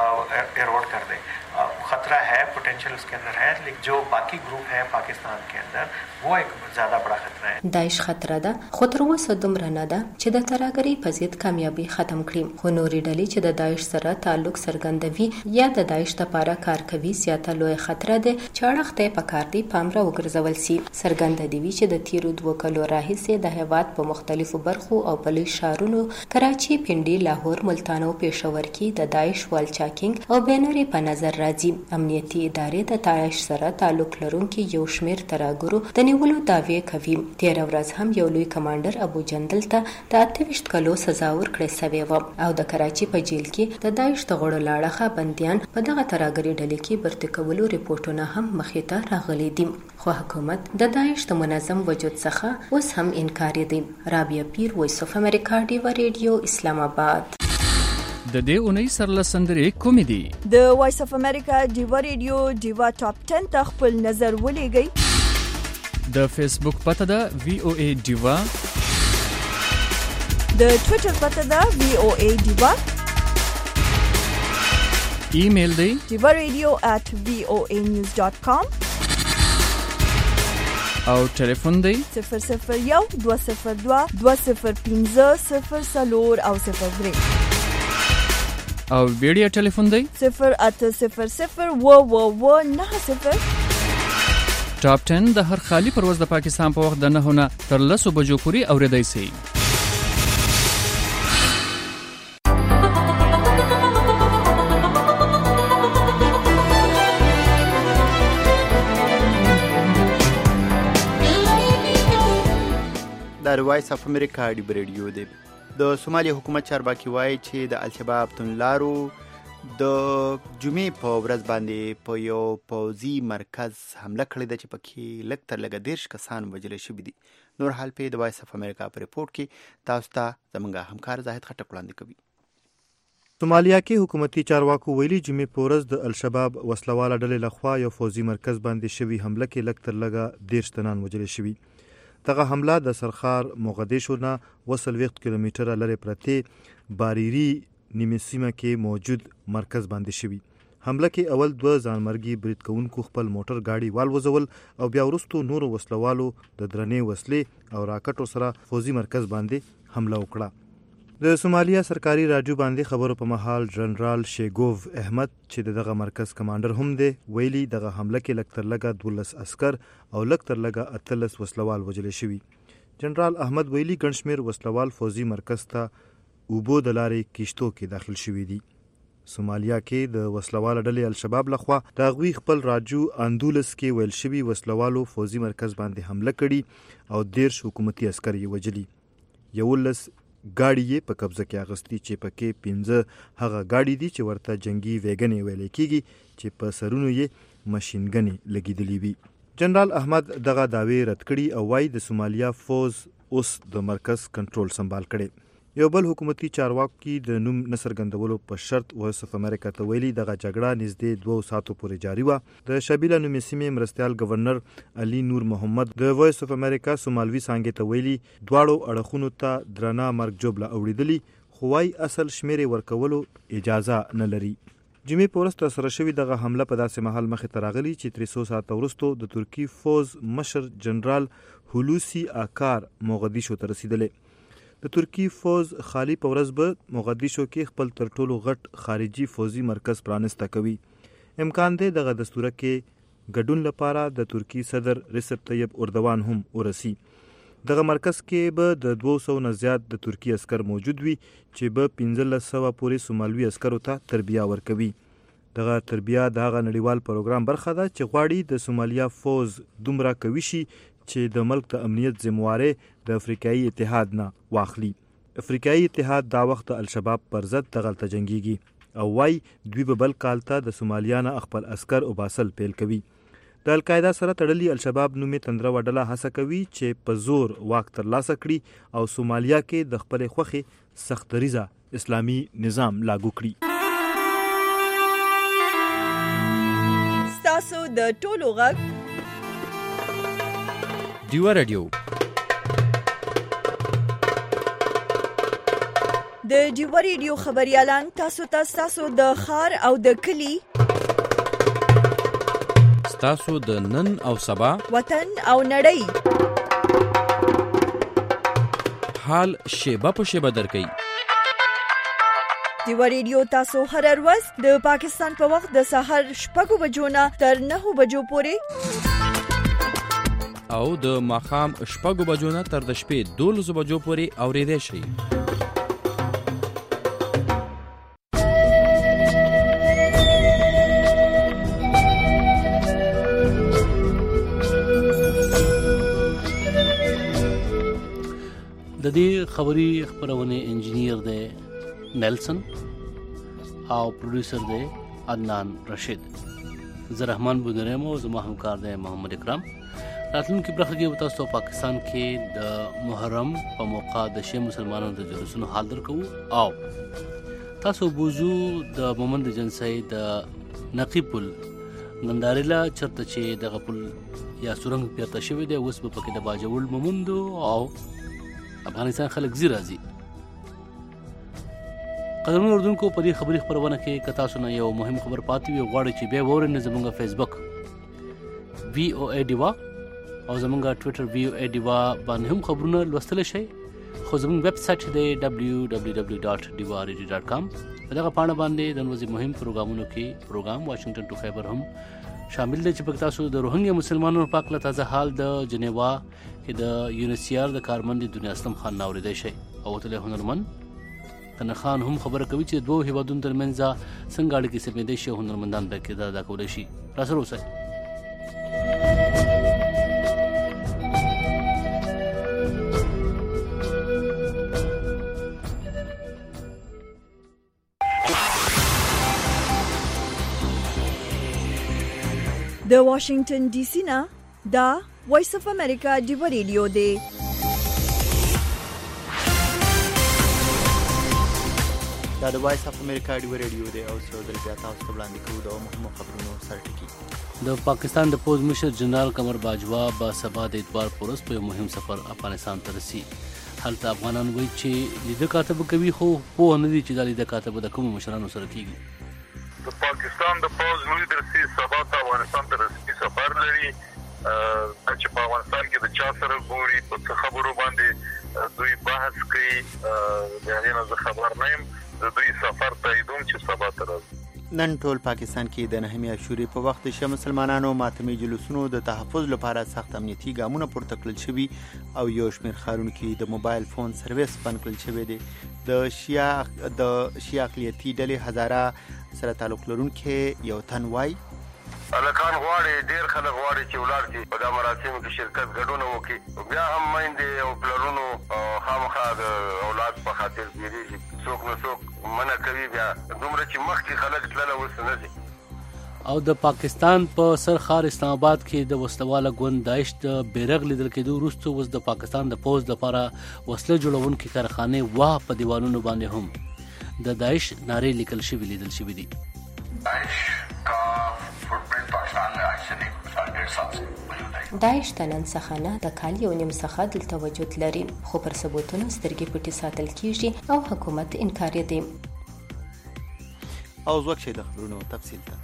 एरोड कर दे. खतरा है, पोटेंशियल उसके अंदर है, लेकिन जो बाकी ग्रुप है पाकिस्तान के अंदर वो एक ज़्यादा बड़ा खतरा है. داعش خطر ده خو تر اوسه دومره نه ده چې د ترهګرۍ په ضد کامیابي ختم کړي. خو نورې ډلې چې د داعش سره تعلق څرګندوي یا د داعش لپاره کار کوي زیاته لوی خطر ده چې اړخ ته پکار دی پام را وګرځول شي. څرګنده دی چې د تیرو 2 کلو راهیسې د هیواد په مختلفو برخو او په لوی ښارونو کراچي، پنډي، لاهور، ملتان او پېښور کې د داعش وال چاکینګ او بینري په نظر راځي. امنیتي ادارې د داعش سره تعلق لرونکي یو شمېر ترهګرو د نیولو دعوې کوي. تېره ورځ هم یو لوی کمانډر ابو جندل ته د 28 کلو سزا ورکړې شوې وه او د کراچي په جیل کې د داعش د غړو له اړخه بندیان په دغه ترهګرۍ ډلې کې برته کولو ریپورټونه هم مخې ته راغلي دي. خو حکومت د داعش د منظم وجود څخه اوس هم انکار دی. رابعه پیر، وایس اف امریکا، ډیوه ریډیو، اسلام آباد. د دې اونۍ سرلسندرې کومې دي؟ د وایس اف امریکا ډیوه ریډیو ډیوه ټاپ 10 ته خپل نظر ولېږئ. د فیسبوک پته ده VOA ډیوه. د ټوئیټر پته ده VOA ډیوه. ایمیل دی diva@voanews.com او ټلیفون دی 001-202-205-0 او 03 او ویډیو ټلیفون دی 08000 90 ټاپ 10 د هر خالی پرواز د پاکستان په وخت د 9 نه تر 10 بجو پورې اوریدای شي. د وایس اف امریکا ډیب ریډیو دی. د سومالیا حکومت چارواکي وایي چې د الشباب تنلارو د جمعې په ورځ باندې په یو پوځي مرکز حمله کړې ده چې پکې لږ تر لږه 10 کسان وژل شوي دي. نور حال په د وایس اف امریکا په ریپورت کې تاسو ته زموږ همکار زاهد خټک وړاندې کوي. سومالیا کې حکومتي چارواکو ویلي جمعې په ورځ د الشباب وسلواله ډلې لخوا یو پوځي مرکز باندې شوي حمله کې لږ تر لږه 10 تنان وژل شوي. دغه حمله د سرخار موغدیشو نه 20 کیلومتره لرې پرته باریری نیمه سیمه کې موجود مرکز باندې شوي. حمله کې اول 2 ځانمرګي برید کوونکو خپل موټر گاډي والوزول او بیا وروسته نورو وسلوالو د درنې وسلې او راکټو سره فوزي مرکز باندې حمله وکړه. د سومالیا سرکاري راډیو باندې خبرو په مهال جنرال شیګوف احمد چې دغه مرکز کمانډر هم دی ویلي دغه حمله کې لږ تر لږه 12 عسكر او لږ تر لږه 13 وسلوال وژل شوي. جنرال احمد ویلي ګڼ شمېر وسلوال فوزي مرکز ته اوبو د لارې کیشتو کې داخل شوي دي. سومالیا کې د وسلوال ډلې الشباب لخوا د هغوی خپل راډیو اندولس کې ویل شوي وسلوالو فوزي مرکز باندې حمله کړي او 10 حکومتي عسكر یې وژلي. 11 ګاډي یې په قبضه کې اخیستي چې پکې 15 هغه ګاډي دي چې ورته جنگي ویګنې ویل کېږي چې په سرونو یې ماشینګنې لګېدلې وي. جنرال احمد دغه دعوی رد کړي او وايي د سومالیا فوز اوس د مرکز کنټرول سنبال کړي. یو بل حکومتي چارواکي د نوم نصرګندولو په شرط وایس اف امریکا ته ویلي دغه جګړه نږدې 2 ساعتو پورې جاري وه. د شبیله نومې سیمې مرستیال گورنر علي نور محمد د وایس اف امریکا سومالوي څانګې ته ویلي دواړو اړخونو ته درنه مرګ جوړه اوریدلي خو وايي اصل شمیرې ورکولو اجازه نه لري. جمعې په ورځ ترسره شوې دغه حمله په داسې مهال مخې ته راغلي چې 300 ساعته وروسته د ترکي فوز مشر جنرال هلوسی آکار موغدیشو ته رسیدلې. د ترکی فوز خالی په ورځ به موغدیشو کې خپل تر ټولو غټ خارجي فوزي مرکز پرانسته کوي. امکان دی دغه دستوره کې ګډون لپاره د ترکی صدر رسب طیب اردوان هم ورسی. دغه مرکز کې به د 200 نه زیات د ترکی عسكر موجود وي چې به 1500 پورې سومالوي عسکرو ته تربیه ورکوي. دغه تربیه دغه نړیوال پروګرام برخه ده چې غواړي د سومالیا فوز دومره کوي شي چې د ملک د امنیت ذمہواره د افریقایي اتحاد نه واخلي. افریقایي اتحاد دا وخت د الشباب پر ضد دغلته جنگيږي او وايي دوی به بل کال ته د سومالیا نه خپل عسكر او باسل پیل کوي. د القاعده سره تړلي الشباب نومې تندره وډله هڅه کوي چې په زور واک ترلاسه کړي او سومالیا کې د خپل خوخي سخت دریزه اسلامي نظام لاګو کړي. ستاسو د ټولو غږ ډیوا رادیو د ډیوا رادیو خبريالان تاسو د خار او د کلی تاسو د نن او سبا وطن او نړۍ حال شیبه په شیبه درکې. ډیوا رادیو تاسو هر ورځ د پاکستان په وخت د سحر 6 بجو نه تر 9 بجو پورې او د ماخام 6 بجو نه تر د شپې 12 بجو پورې اوریدئ شئ. د دې خبري خبرونه انجینیر دی نیلسن او پروډوسر دی عدنان رشید. زه رحمان بودرم او زما همکار دی محمد اکرام. راتلونکي برخه کې تاسو پاکستان کې د محرم په موقع د شی مسلمانانو د جلوسونو حال درکو او تاسو بوزو د مومند جنسي د نقیبل نندارلا چرته چې د غپل یا سورنګ پیرته شوی دی اوس په کې د باجوړ مومند او افغانستان خلک زی راځي. قدرمن اردوونکو په دې خبري خبرونه کې کتا سونه یو مهم خبر پاتې وي غواړي چې به وورن زموږ فیسبوک VOA دیوا او زموږ ټوئیټر VOA دیوا باندې هم خبرونه لوستل شي. خو زموږ ویب سټ دی www.diwaradio.com. دغه پاڼه باندې د ورځې مهم پروګرامونو کې پروګرام واشنگټن ټو خیبر هم شامل دي چې پکې تاسو د روهنګیا مسلمانانو په اړه تازه حال د جنیوا کې د یونیسیار د کارمند دنیا اسلام خان ناوریدای شي او تل هنرمن کنه خان هم خبره کوي چې دوه هیوادونو ترمنځ څنګه اړیکې سمېدې شي هنرمندان به کې دا کولای شي راسره اوسئ. د واشنگټن ډي سي نه دا وایس اف امریکا دی ریډیو دی. دا د وایس اف امریکا دی ریډیو دی او څو د بیا تاسو ته وړاندې کوو د مهمو خبرونو سرټکی. د پاکستان د پوز مشر جنرال قمر باجوا با سبا د اتوار پورس په مهم سفر افغانستان ته رسي. هلته افغانان وایي چې لیده کاتب کوي خو په نه دي چې د لیده کاتب د کوم مشرانو سره کیږي. د پاکستان د پوز لوی درسي سبا ته افغانستان ته رسمي سفر لري چې په افغانستان کې د چا سره ګوري په خبرو باندې دوی بحث کوي. د هغې نه زه خبر نه یم د دوی سفر تاییدوم چې سبا ته راځي. نن ټول پاکستان کې د 9 عاشورې په وخت چې مسلمانانو ماتمي جلوسونو د تحفظ لپاره سخت امنیتي ګامونه پورته کړل شوي او یو شمېر ښارونو کې د موبایل فون سرویس بند کړل شوی دی. د شیعه اقلیتي ډلې هزاره سره تعلق لرونکي یو تن وایي الکان غواړي ډیر خلک غواړي چې ولاړ شي په دا مراسمو کې شرکت ګډون وکړي. بیا هم میندې او پلرونو خامخا د اولاد په خاطر بیریږي. څوک نه څوک منع کوي بیا دومره چې مخکې خلک تللی اوس نه ځي. او د پاکستان په سر ښار اسلام آباد کې د وسلواله ګوند داعش د بیرغ لیدل کېدو وروسته اوس د پاکستان د پوځ لپاره وسله جوړونکي کارخانې واه په دیوالونو باندې هم د داعش نارې لیکل شوي لیدل شوي دي. داعش د نن څخه نه د کال یو نیم څخه دلته وجود لري خو پر ثبوتونو سترګې پټې ساتل کیږي او حکومت انکار دی. او زوک شي د خبرونو تفصیل ته.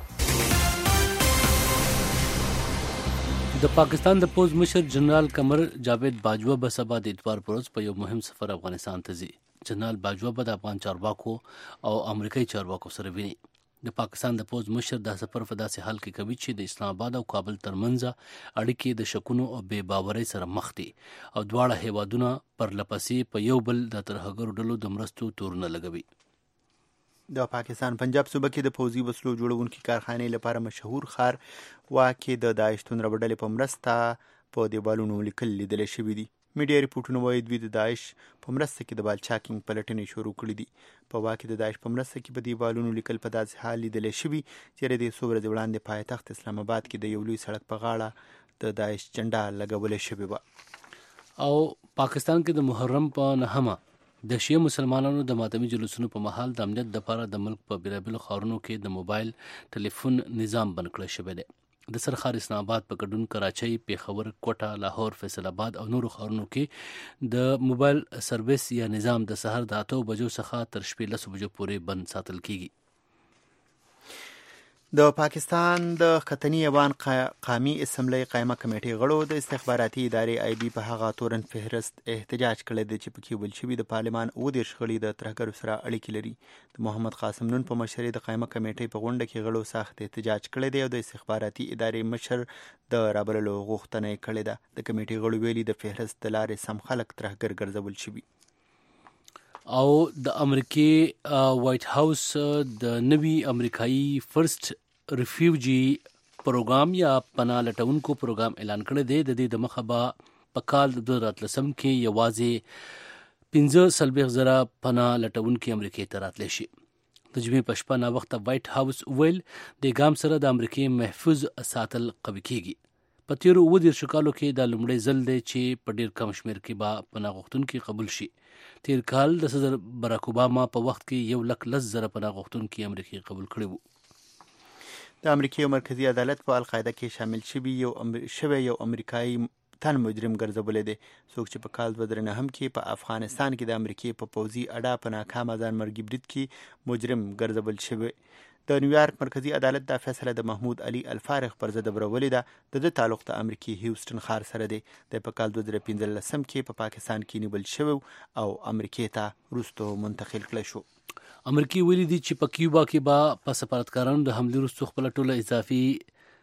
د پاکستان د پوز مشر جنرال قمر جاوید باجوا به سبا د اتوار پروز په یو مهم سفر افغانستان ته ځي. جنرال باجوا به د افغان چارواکو او امریکایي چارواکو سره ویني. د پاکستان د پوز مشر دا سفر په داسې حال کې کوي چې د اسلام آباد او کابل ترمنځ اړیکې د شکونو او بې باورۍ سره مخ دي او دواړه هیوادونه پرلپسې په یو بل د ترهګرو ډلو د مرستو تورونه لګوي. د پاکستان پنجاب صوبه کې د پوځي وسلو جوړونکي کارخانې لپاره مشهور ښار واکې د داعش توندربډلې په مرسته په دیوالونو لیکل لیدل شوي دي. میډیا ریپورټونه وایي دوی د داعش په مرسته کې د بالچاکینګ پلټنې شروع کړې دي. په واکې د داعش په مرسته کې په دیوالونو لیکل په داسې حال لیدل شوي چې د څو ورځې وړاندې پایتخت اسلام آباد کې د یو لوی سړک په غاړه د داعش جنډا لګولې شوې وه. او پاکستان کې د محرم په 9 د شیعه مسلمانانو د ماتمي جلوسونو په مهال د امنیت لپاره د ملک په بیلابیلو ښارونو کې د موبایل ټلیفون نظام بند کړی شوی دی. د سرخار اسلام آباد په ګډون کراچۍ، پیښور، کوټه، لاهور، فیصل آباد او نورو ښارونو کې د موبایل سرویس یا نظام د سحر د 8 بجو څخه تر شپې 10 بجو پورې بند ساتل کیږي. د پاکستان د ختنی ایوان قامي اسمبلی قائمه کمیټې غړو د استخباراتي ادارې آی بي په هغه تورن فهرست احتجاج کړی دی چې پکې ویل شوي د پارلمان 19 غړي د ترهګرو سره اړیکې لري. د محمد قاسم نون په مشرۍ د قائمه کمیټې په غونډه کې غړو سخت احتجاج کړی دی او د استخباراتي ادارې مشر د رابللو غوښتنه یې کړې ده. د کمیټې غړو ویلي د فهرست د لارې سم خلک ترهګر ګرځول شوي. او د امریکای وایټ هاوس د نوي امریکایي فرست ریفیوجی پروګرام یا پناه لټونکو پروګرام اعلان کړی دی. د دې د مخه به په کال 2013 کې یوازې 15,000 پناه لټونکي امریکای ته راتلی شي. د جمعې په شپه ناوخته وایټ هاوس ویل د ګام سره د امریکای محفوظ ساتل قوي کیږي. په تیرو 19 کالو کې د لومړی ځل دی چې په ډیر کم شمیر کې به پناه غوښتونکي قبول شي. تیر کال د صدر براک اوباما په وخت کې 110,000 پناه غوښتونکي امریکای قبول کړي وو. د امریکای مرکزی عدالت په القاعده کې شامل شوی یو امریکایي تن مجرم ګرځولی دی. څوک چې په کال 2009 کې په افغانستان کې د امریکای په پوځي اډه په ناکامه ځانمرګي برید کې مجرم ګرځول شوی. د نیویارک مرکزی عدالت دا فیصله د محمود علي الفارغ پر ضد برولې ده. د تعلق د امریکای هیوستن ښار سره دی. د په کال 2015 کې په پاکستان کې نیول شوی او امریکای ته وروسته منتقل کړل شو. امریکای ویلي دي چې په کیوبا کې به په سفارتکارانو د حملې وروسته خپل ټوله اضافي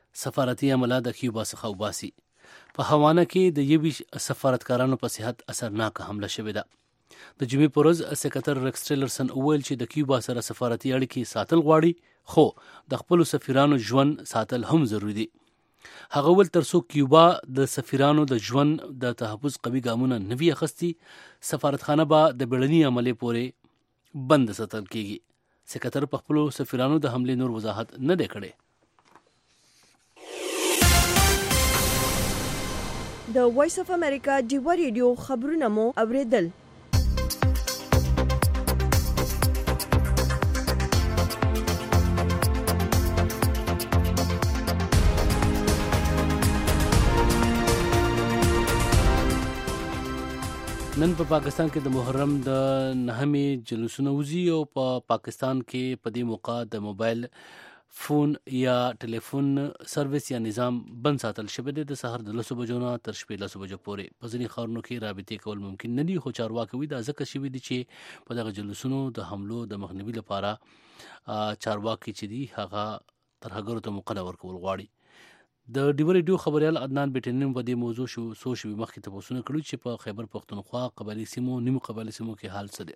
سفارتي عمله د کیوبا څخه وباسي. په هوانه کې د یوي سفارتکارانو په صحت اثرناک حمله شوې ده. د جمعې په ورځ سکرټر ریکس ټیلرسن وویل چې د کیوبا سره سفارتي اړیکې ساتل غواړي، خو د خپل سفیرانو ژوند ساتل هم ضروری دي. هغه ول ترڅو کیوبا د سفیرانو د ژوند د تحفظ قوي ګامونه نوي اخستي، سفارتخانه به د بیړني عملې پورې بند ساتل کیږي. سکرټر په خپل سفیرانو د حملې نور وضاحت نه دی کړی. د وایس اف امریکا ډیو ریډیو خبرونه مو اوریدل. نن په پاکستان کې د محرم د 9مې جلوسونه وزي او په پاکستان کې په دې موقع د موبایل فون یا ټلیفون سرویس یا نظام بند ساتل شوی دی. د سحر د 10 بجو نه تر شپې 10 بجو پورې په ځینې ښارونو کې رابطې کول ممکن نه دي، خو چارواکي دا ځکه شوي دي چې په دغه جلوسونو د حملو د مخنیوي لپاره چارواکي چې دي هغه ترهګرو ته موقع ورکول غواړي. د ډیو ریډیو خبريال عدنان بیٹنیم په دې موضوع سوچ مخکې تاسو کړو چې په خیبر پختونخوا قبایلی سیمو نیمو قبایلی سیمو کې حال څه دی.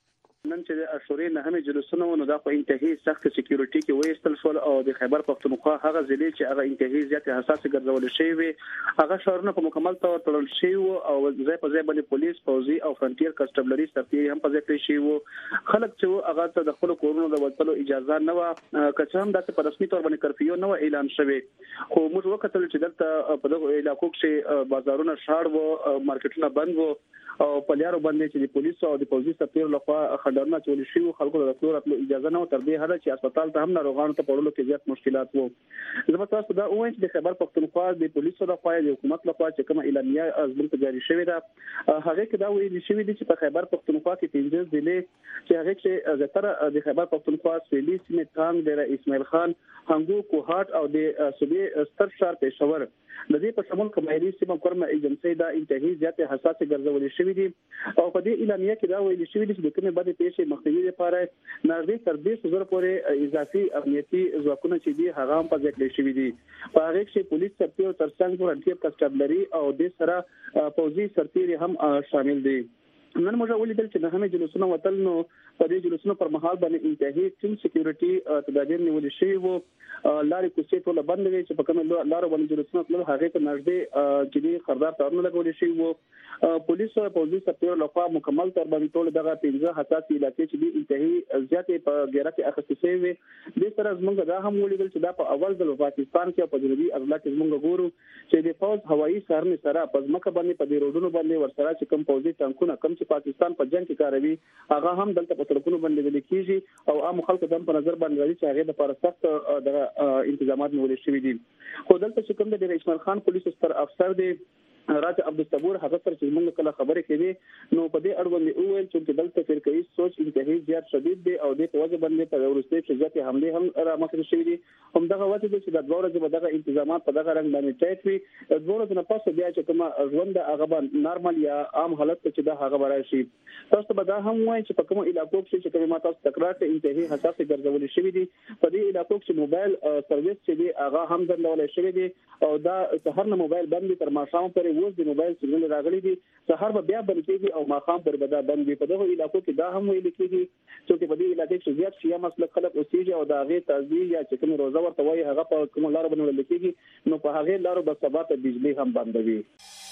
نن چې د اشوري 9مې جلوسونه ونو دا په انتهایی سخت سکیورټي کې وېستل شول او د خیبر پختونخوا هغه ضلع چې هغه انتهایی زیات حساس ګرځول شوی وي هغه شهرونه په مکمل تور تړل شوی او ځای په ځای باندې پولیس، پوځي او فرنټیر کسټمبلري سرتیري هم په ځای کې شوی وو. خلک چې هغه ته د خپل کورونو د وټلو اجازه نه و، کچا هم د په رسمي تور باندې کرفیو نه و اعلان شوی، خو موږ وکړل چې دلته په دغه علاقو کې بازارونه شاړ وو، مارکیټونه بند وو او په لارو باندې چې د پولیسو او د پوځي سرتیرو لخوا خډرونه چول شي خلکو د تلو راتلو اجازه نه و، تر دې حد چې هسپتال ته هم ناروغانو ته پړلو کې زیات مشکلات وو. زه به تاسو دا وایم چې د خیبر پختونخوا د پولیسو لخوا د حکومت لخوا چې کومه اعلامیه ازمن جاری شوې ده هغه کې دا ویل شوی دی چې په خیبر پختونخوا کې 15 ضلع چې هغه کې زیاتره د خیبر پختونخوا سویلي سیمه تان د اسماعیل خان، هنګو، کوهات او د صوبې ستر ښار پېښور د دې په شمول قبایلی سیمه کورمه ایجنسی دا انتهایی زیات حساس ګرځول شوی دي او په دې اعلامیه کې دا ویل شوی دی چې د کومې بده پیښې مخنیوي لپاره نږدې تر 20,000 پورې اضافي امنیتي ځواکونه چې دي هغه هم په ځای کې شوی دي. په هغه کې پولیس سرتیري او ترڅنګ فرنټیر کسټمبلري او د سره پوځي سرتیري هم شامل دي. نن موږ ولیدل چې د همې جلوسونو وتل نو په دې جلوسونو پر مهال باندې انتهایی ټیم سکیورټي تدابیر نیول شوی وو، لارې کوڅې ټول بند وي چې په کومه لارو باندې جلوسونه تلل هغه ته نږدې چې خردار تارونه لګول شوی وو. پولیس او پولیس سرتیرو لخوا مکمل تر باندې ټول دغه 15 حساسي علاقې چې د انتهایی زیاتې په غیرت اخیستل شوی وي. د سره زمونږ دا هم ولیدل چې دا په اول ځل پاکستان کې په جنوبي اضلاع کې زمونږ ګورو چې د فوج هوایي سرنې سره په ځمکه باندې په دې روډونو باندې ورسره چې کوم پوځي ټانکونه کوم چې پاکستان په جنگ کې کاروي هغه هم دلته په سړکونو باندې لیدل کیږي او عام خلکو د په نظر باندې راځي چې هغه د لپاره سخت د انتظامات نیول شوي دي. خو دلته چې کوم د اسماعیل خان پولیس ستر افسر دی راته عبدالصبور هغه سره چې موږ کله خبرې کړې نو په دې اړوند ویل چې دلته فرقوي سوچ انتهایی زیات شدید دی او د توجه باندې په ورسته چې ځکه حمله هم را مخکې شوې دي. هم دغه وجه چې د دوه ورځې دغه انتظامات په دغه رنګ باندې ټایټ وي، دوه ورځې نه پس بیا چې کومه ژوند هغه باندې نارمل یا عام حالت چې دا هغه برای شي. تاسو به دا هم وایي چې په کوم علاقو کې چې کومه تاسو تکرار ته انتهایی حساس ګرځول شوی دي په دې علاقو کې موبایل سرویس چې دی هغه هم درلول شوی دی او دا سحر نه موبایل بند تر ماښام پورې وځي د موبایل سیګنال راغلي دي، سحر به بیا بند کېږي او ماښام پر بدا بند وي. په دغه علاقو کې دا هم ویل کېږي چې په دې علاقې کې زیات شیا مسلک خلک اوسېږي او دا غي تعزیه یا چې کوم روزه ورته وایي هغه په کوم لارو باندې ولیکل کېږي نو په هغه لارو به سبا ته بجلی هم بندوي.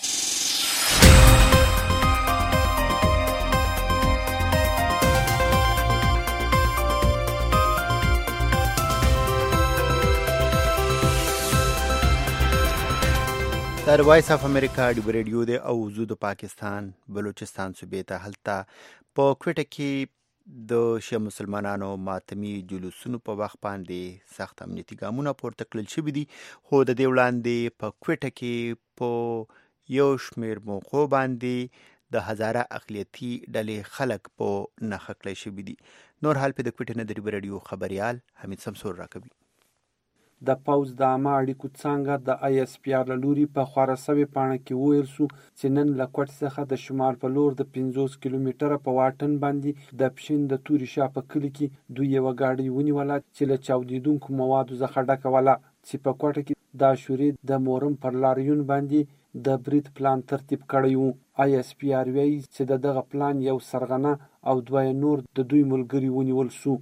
در وایس اف امریکا ډیو ریډیو دی او زو د پاکستان بلوچستان صوبې ته هلته په کوټه کې د شیعه مسلمانانو ماتمي جلوسونو په وخت باندې سخت امنیتي ګامونه پورته کړل شوي دي، خو د دې وړاندې په کوټه کې په یو شمېر موقعو باندې د هزاره اقلیتي ډلې خلک په نښه کړی شوي دي. نور حال په د کوټې نه د ډیو ریډیو خبريال حمید سمسور راکوي. د پوز د عامه اړیکو څانګه د آی اس پی آر لوري په خورا سوي پاڼه کې ویل سو چې نن له کوټ څخه د شمال په لور د 50 کیلومتره په واټن باندې د پښین د توري شا په کلی کې دوی یو غاډي ونیوله چې له چاودیدونکو موادو څخه ډکه ولا چې په کوټه کې د عاشورې د مورم پر لاریون باندې د برید پلان ترتیب کړی و. ISPR وایي چې د دغه پلان یو سرغنه او دوه نور د دوی ملګري ونیول سو.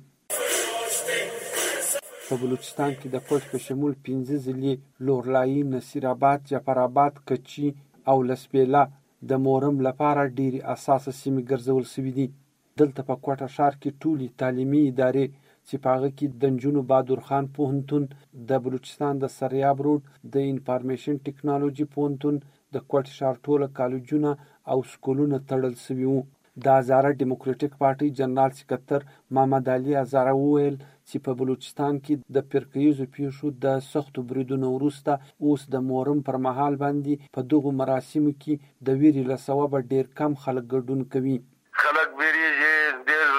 په بلوچستان کې د پټ په شمول 15 ضلعې لورلايي، نصیرآباد، جعفرآباد، کچي او لسبیلا د مورم لپاره ډېری اساسه سیمې ګرځول شوي دي. دلته په کوټه ښار کې ټولې تعلیمي ادارې چې په هغه کې د نجونو بهادر خان پوهنتون، د بلوچستان د سریاب روډ د انفارمیشن ټیکنالوژي پوهنتون، د کوټه ښار ټوله کالجونه او سکولونه تړل شوي وو. د هزاره ډیموکراټیک پارټۍ جنرال سکتر محمد علي هزاره وویل چې په بلوچستان کې د فرقیزو پیښو د سختو بریدونو وروسته اوس د مورم پر مهال باندې په دغو مراسمو کې د ویرې له سببه ډېر کم خلک ګډون کوي. خلک ویریږي،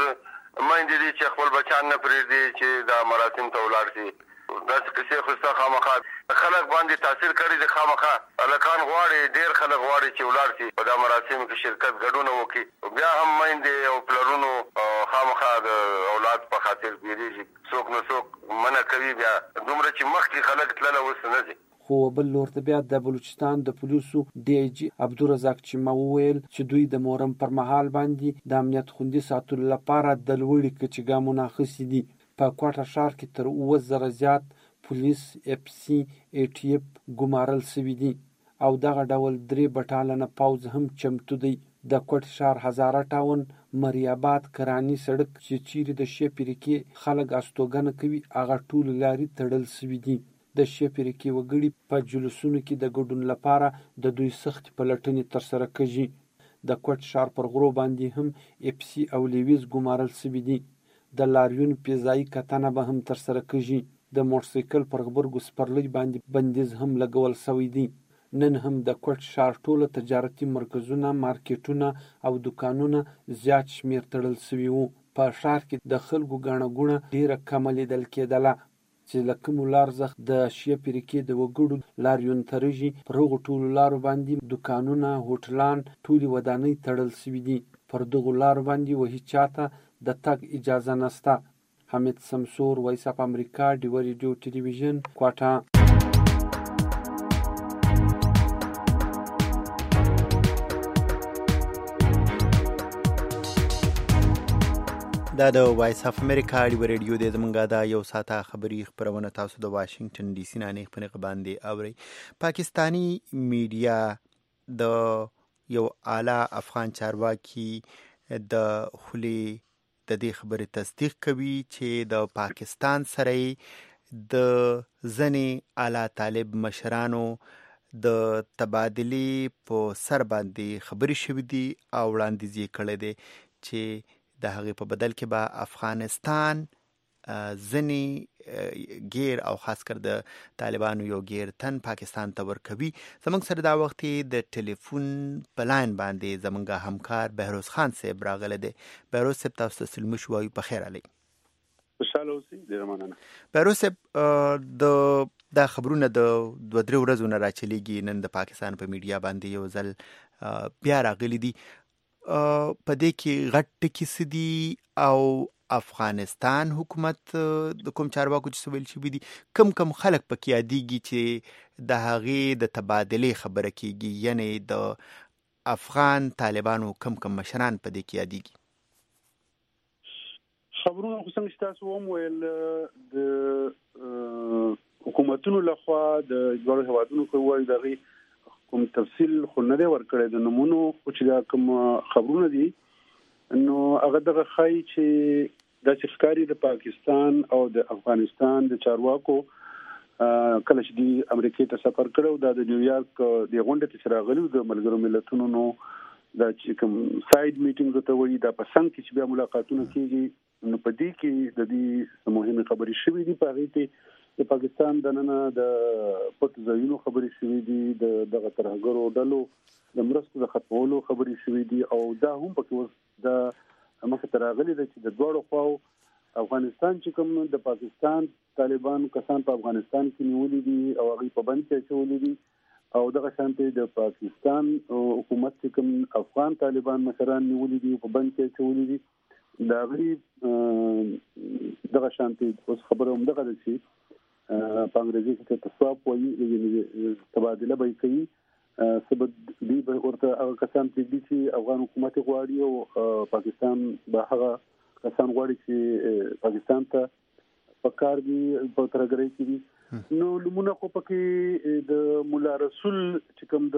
ډېر میندې دي چې خپل بچیان نه پرېږدي چې دا مراسم ته ولاړ شي. داسې کیسې خو ستا خامخا خلک باندې تاثیر کړی دی. خامخا هلکان غواړي، ډېر خلک غواړي چې ولاړ شي په دا مراسمو کې شرکت ګډون وکړي. بیا هم میندې او پلرونو خامخا د اولاد په خاطر ویریږي. څوک نه څوک منع کوي بیا دومره چې مخکې خلک تلله اوس نه ځي. خو بل لور ته بیا د بلوچستان د پولیسو DIG عبدالرزاق چیمه وویل چې دوی د مورم پر مهال باندې د امنیت خوندي ساتلو لپاره د لوړې کچې ګامونه اخیستي دي. په کوټه ښار کې تر 9,000 زیات پولیس FC ATF ګمارل شوي دي او دغه ډول 3 بټالنه پوځ هم چمتو دی. د کوټه ښار هزاره ټاون، مریاباد، کراني سړک چې چیرې د شی پیرکې خلک استوګنه کوي هغه ټول لارې تړل شوي دي. د شی پیرکې وګړي په جلوسونو کې د ګډون لپاره د دوی سخت پلټنې ترسره کوي. د کوټه ښار پر غرو باندې هم FC او لیویز ګمارل شوي دي. د لاریون پیزایی کتنه به هم ترسره کیږي. د موټرسایکل پر غبرګو سپرلۍ باندې بندیز هم لګول شوی دی. نن هم د کوټ ښار ټوله تجارتي مرکزونه، مارکیټونه او دکانونه زیات شمیر تړل شوي وو. په ښار کې د خلکو ګڼه ګوڼه ډیره کمه لیدل کېدله چې له کومو لار څخه د شیعه فرقې د وګړو لاریون ترژي پر هغو ټولو لارو باندې دکانونه، هوټلان، ټولې ودانۍ تړل شوي دي. پر دغو لارو باندې وهي چاته د تګ اجازه نشته. حمید سمسور، وایس اف امریکا، ډیو ریډیو ټلویزیون، کوټه. دا د وایس اف امریکا ډیو ریډیو د زمونږه دا یو ساعته خبري خبرونه تاسو د واشنگټن ډي سي نه په باندې اوري. پاکستانی میډیا د یو اعلی افغان چارواکي د خلی د دې خبرې تصدیق کوي چې د پاکستان سره د ځنې اعلی طالب مشرانو د تبادلې په سر باندې خبرې شوې دي او وړاندیز یې کړی دی چې د هغې په بدل کې به افغانستان ځنې غیر او خاص کر د طالبانو یو غیر تن پاکستان ته ورکوي. زمونږ سره دا وخت د ټلیفون په لاین باندې زمونږ همکار بهروز خان صاحب راغلی دی. بهروز صاحب تاسو ته سلمو شوایو په خیر علی. خوشاله اوسئ. ډیره مننه. بهروز صاحب دا خبرونه د 2-3 ورځو نه راچلیږي. نن د پاکستان په میډیا باندې یو ځل بیا راغلی دي. په دې کې غټ ټکي څه دي او افغانستان حکومت د کوم چارواکو چې سویل شوي دي کم خلک پکې یادېږي چې د هغې د تبادلې خبره کېږي، یعنی د افغان طالبانو کم مشران په دې کې یادېږي؟ خبرونه خو څنګه چې تاسو وویل د حکومتونو لخوا د دوه هیوادونو کوي دغه کوم تفصیل خو نه دی ورکړی د نمونو، خو چې دا کوم خبرونه دي نو هغه دغه ښایي چې داسې ښکاري د پاکستان او د افغانستان د چارواکو کله چې دی امریکې ته سفر کړو دا د نیویارک د غونډې ته چې راغلي د ملګرو ملتونو نو دا چې کوم ساید میټینګ ته وایي دا په څنګ کې چې بیا ملاقاتونه کېږي نو په دې کې د دې مهمه خبرې شوې دي. په هغې کې د پاکستان دننه د پټ ځایونو خبرې شوې دي، دغه ترهګرو ډلو د مرستو د ختمولو خبرې شوې دي او دا هم پکې اوس د مخې ته راغلي ده چې د دواړو خواو افغانستان چې کوم د پاکستان طالبان کسان په افغانستان کې نیولي دي او هغوی په بند کې اچولي دي او دغه شانتې د پاکستان حکومت چې کوم افغان طالبان مشران نیولي دي په بند کې اچولي دي د هغوی دغه شانتې اوس خبره هم دغه ده چې په انګریزي کې ته سواپ وایي تبادله به کوي سبب دی به ورته هغه کسان چې افغان حکومت غواړي او پاکستان به هغه کسان غواړي چې پاکستان ته پکار دي په ترګري کې نو لمونه خو پکې د مولا رسول چې کوم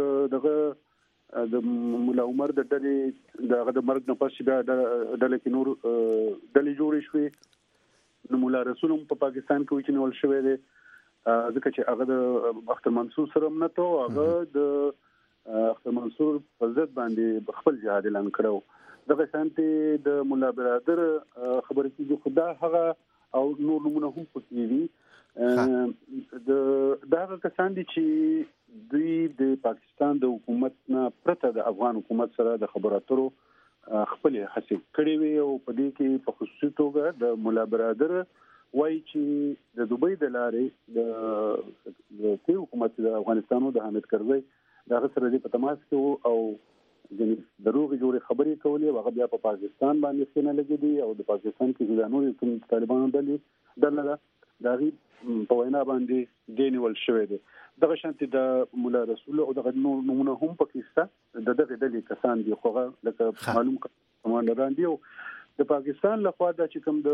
د مولا عمر د ډلې د مرګ نه پس د ډلې کې نور ډلې جوړې شوې نو مولا رسول هم په پاکستان کې وچنول شوی دی ځکه چې هغه د اختر منصور سره هم نه تو هغه د اختر منصور په ضد باندې خپل جهاد اعلان کړو دغه شانتي د مولا برادر خبرې کیږي خدا هغه او نور نمونه هم پکې دي دا هغه کسان دي چې دوی د پاکستان د حکومت نه پرته د افغان حکومت سره د خبرو اترو خپل هڅې کړې وي او په دې کې په خصوصي توګه د مولا برادر وایي چې د دوبۍ د لارې د حکومت د افغانستانو د حامد کرزي دا سره د تماس کې او د دروغ جوړې خبرې کولې هغه بیا په پاکستان باندې څنګه لګې دي او د پاکستان کې ځانونو کوم طالبانو دله دا غي په وینا باندې دینول شوې دي دغه شانتي د مولا رسول او دغه نمونه هم پاکستان دغه ډلې کسان دي خو لکه معلوم کمانډران دي او د پاکستان لخوا د چې کوم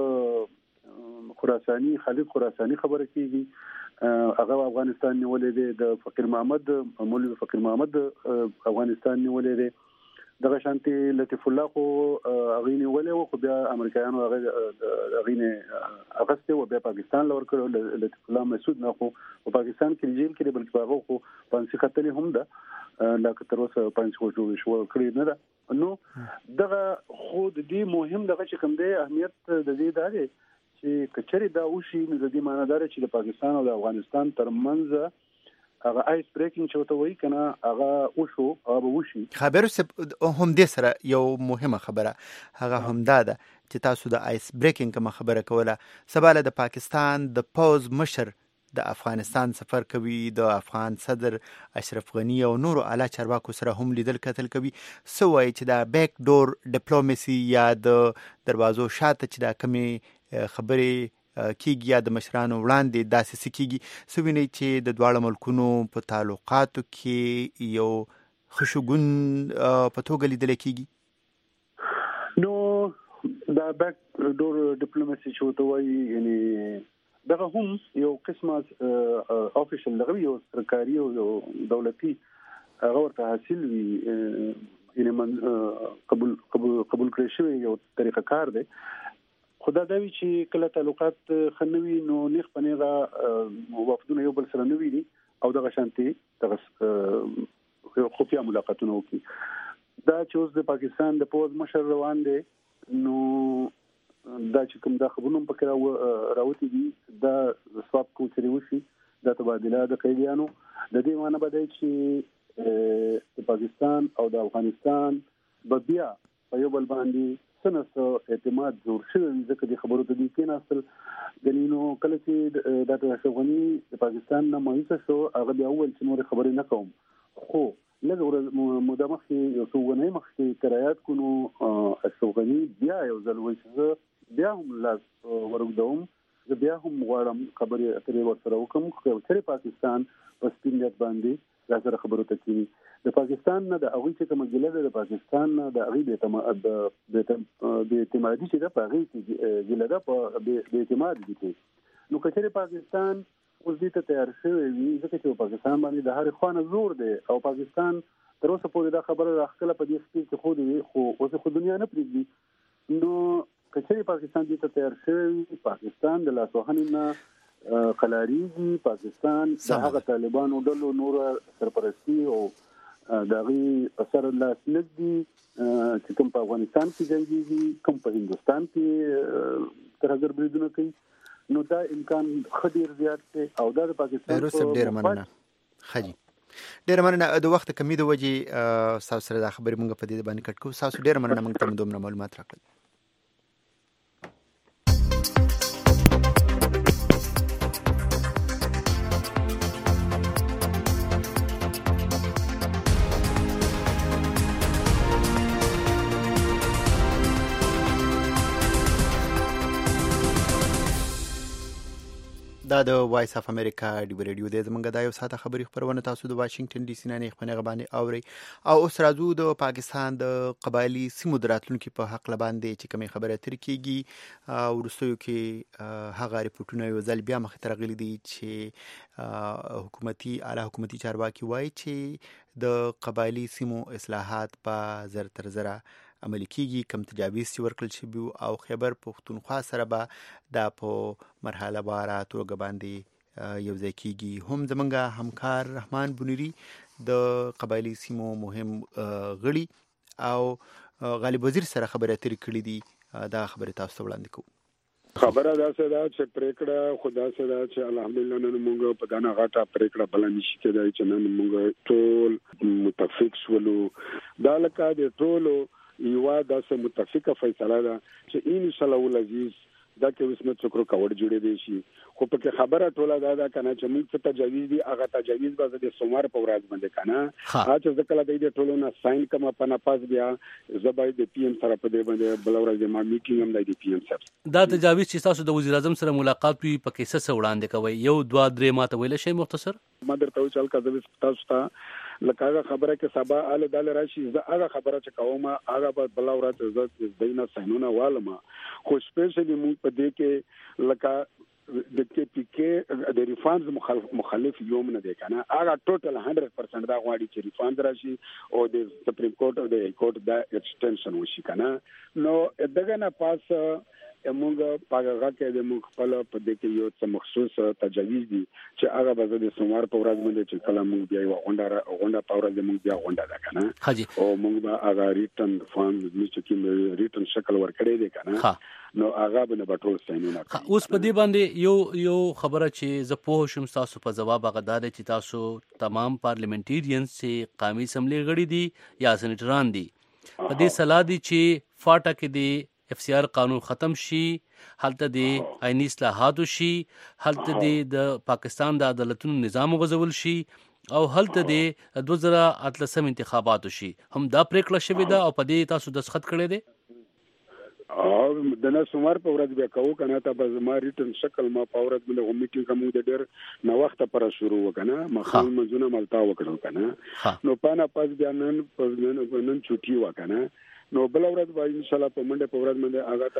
د خراساني خالد خراساني خبره کیږي هغه افغانستان نیولې دي د فقیر محمد مولوی فقیر محمد افغانستان نیولې دي دغه شانتي لطیف الله خو هغه نیولې او خو بیا امریکایانو هغه نه اغسطه او بیا پاکستان لور کړو لطیف الله مسعود نه خو په پاکستان کې جیل کې بلکې هغه خو پانسي خطرې هم ده لکه تر اوسه پانسي خو جوړ شو کړی نه ده نو دغه خود دې مهم دغه چې کوم دی اهمیت د دې داري چې کچري دا وشي نو د دې معنی دار چې د پاکستان او د افغانستان ترمنځ هغه آیس بریکینګ چې وته وایي کنه هغه وشو هغه وشي خبرو هم دې سره یو مهمه خبره هغه هم ده چې تاسو د آیس بریکینګ کوم خبره کوله سباله د پاکستان د پوز مشر د افغانستان سفر کوي د افغان صدر اشرف غنی او نور اعلی چارواکو سره هم لیدل کتل کوي سو وایي چې دا بیک ډور ډیپلوماسي یا د دروازو شاته چې دا کمی خبرې کیږي یا د مشرانو وړاندې داسې سکیږي سوینه چې د دواړو ملکونو په تعلقاتو کې یو خشوګون په توګه لیدل کیږي نو دا بیک ډور ډیپلوماسي چې وته وایي یعنی دغه هم یو قسمه افیشل دغه یو سرکاري او دولتي هغه ورته حاصل وي یعنی قبول کړی شوی یو طریقه کار دی خدا دا وی چې کله تعلقات خنوي نو نخ پنيغه وفدونه یو بل سره نوي دي او دغه شانتي دغه خفیا ملاقاتونه وکي دا چې اوس د پاکستان د پوز مشر روان دي نو دا چې کوم د خبرونو په کړه راوتی دي دا سواب کوچري وشي د تبادله د قیدیانو د دې معنی بده چې د پاکستان او د افغانستان بیا په یو بل باندې سنسو اعتماد جوړ شوی ځکه د خبرو ته دي کې ناستل غنینو کله چې د اشرف غنی د پاکستان نه مایوسه شو هغه بیا اول چې نور خبرې نه کوم خو لږ مدامه کې یو څو غنی مخکې کرایات کونو اشرف غنی بیا یو ځل وایي بیا هم لاس ورغدوم بیا هم غواړم خبرې اترې ورسره وکم چې پاکستان په سپینډ باندې راځره خبرو ته کینی د پاکستان نه د هغه چې کوم ګلده د پاکستان نه د هغه د اعتمادي چې د هغه کې ګلده په د اعتماد دي نو کچره پاکستان اوس دې ته تیار شوی وي ځکه چې پاکستان باندې د هر خوانه زور دی او پاکستان تر اوسه پورې دا خبره راخله په دې سپیچ کې خو دی خو اوس خو دنیا نه پریږدي نو کچره پاکستان دې ته تیار شوی پاکستان د لاسوهنې نه قلاریږي پاکستان د هغه طالبانو ډلو نور سرپرستی او دغه اثر لاس نږدې چې کوم په افغانستان کې جنگيږي کوم په هندستان کې ترګر بریدونه کوي نو دا امکان خډیر زیات دی او دا د پاکستان په ډیر مننه خجی ډیر مننه د وخت کمی د وجې تاسو سره د خبرې مونږ په دې باندې کټ کوو تاسو ډیر مننه مونږ ته دومره معلومات راکړل دا د وایس اف امریکا ډیو ریډیو د زمونږ د یو ساعته خبري خبرونه تاسو د واشنگټن ډي سي نه خپل غبانې اوري او اوس راځو د پاکستان د قبایلی سیمو دراتلونکو په حق لباندې چې کومه خبره تر کیږي او ورسوي کې هغه ریپورتونه یو ځل بیا مخ ته راغلي دي چې حکومتي اعلی حکومتي چارواکي وایي چې د قبایلی سیمو اصلاحات په زر تر زره عملي کیږي، کم تجاویز چې ورکړل شوي او خیبر پښتونخوا سره به دا په مرحله واره توګه باندې یو ځای کیږي. هم زمونږ همکار رحمان بنيري د قبایلی سیمو مهم غړي او غالب وزیر سره خبرې اترې کړې دي. دا خبره تاسو وړاندې کوو. خبره دا څه ده چې پریکړه خدا څه ده چې الحمدلله نن موږ په دانا غاټه پریکړه بل نشي کېدای چې نن موږ ټول متفق شولو. دا لکه د ټولو یو داسې متفقه فیصله ده چې ان شاء الله العزیز دا کې وسمه څوکرو کاوړ جوړې دي شي. خو په کې خبره ټوله دا کنه چې موږ څه تجاویز دي هغه تجاویز به د سوموار په ورځ باندې کنه چې ځکه د ټولو نه ساين کما په نفاذ بیا زبای د پی ام سره په دې باندې بل ورځ د ما میټینګ هم د پی ام سره دا تجاویز چې تاسو د وزیر اعظم سره ملاقات وی په کیسه سره وړاندې کوي یو دوا درې ماته ویل شي مختصر ما درته چل کا د تاسو ته لکه خبره کې سبا ال دال راشي زه هغه خبره چې کومه هغه په بل ورځ عزت دینه سينونه والما خو سپیشلی موږ په دې کې لکه د کې پی کې د ریفارمز مخالف یوم نه دی کنه هغه ټوټل 100% دا غواړي چې ریفارمز راشي او د سپریم کورټ او د های کورټ دا ایکسټنشن وشي کنه. نو دغه نه پاس موږ پاګه کې د موږ خپل په دې کې یو څه مخصوص تجاویز دي چې هغه به د سوموار په ورځ باندې چې کله موږ بیا غونډه په ورځ موږ بیا غونډه ده کنه او موږ به هغه ریټن فارم چې ریټن شکل ورکړي دي کنه نو هغه به نه بټول سينونه. اوس په دې باندې یو خبره چې زه په شوم تاسو په جواب هغه دار چې تاسو تمام پارلیمنټریانز چې قومي اسمبلی غړي دي یا سېنیټران دي په دې صلاح دي چې فاټا کې دي اف سی آر قانون ختم شي، هلته د آئینی اصلاحات شي، هلته د پاکستان د عدالتونو نظام وغځول شي او هلته د 2013 انتخابات شي. هم دا پریکړه شوې ده او په دې تاسو دستخط کړی دی او د نن سوموار په ورځ بیا کوو کنه ته به زما ریټن شکل ما په ورځ باندې میټینګ کوم د ډېر نو وخت پر شروع وکنه مخول منځونه ملتا وکړو کنه نو پانا پاس بیا نن چټي وکنه نو بل ورځ به ان شاء الله په منډه په ورځ باندې هغه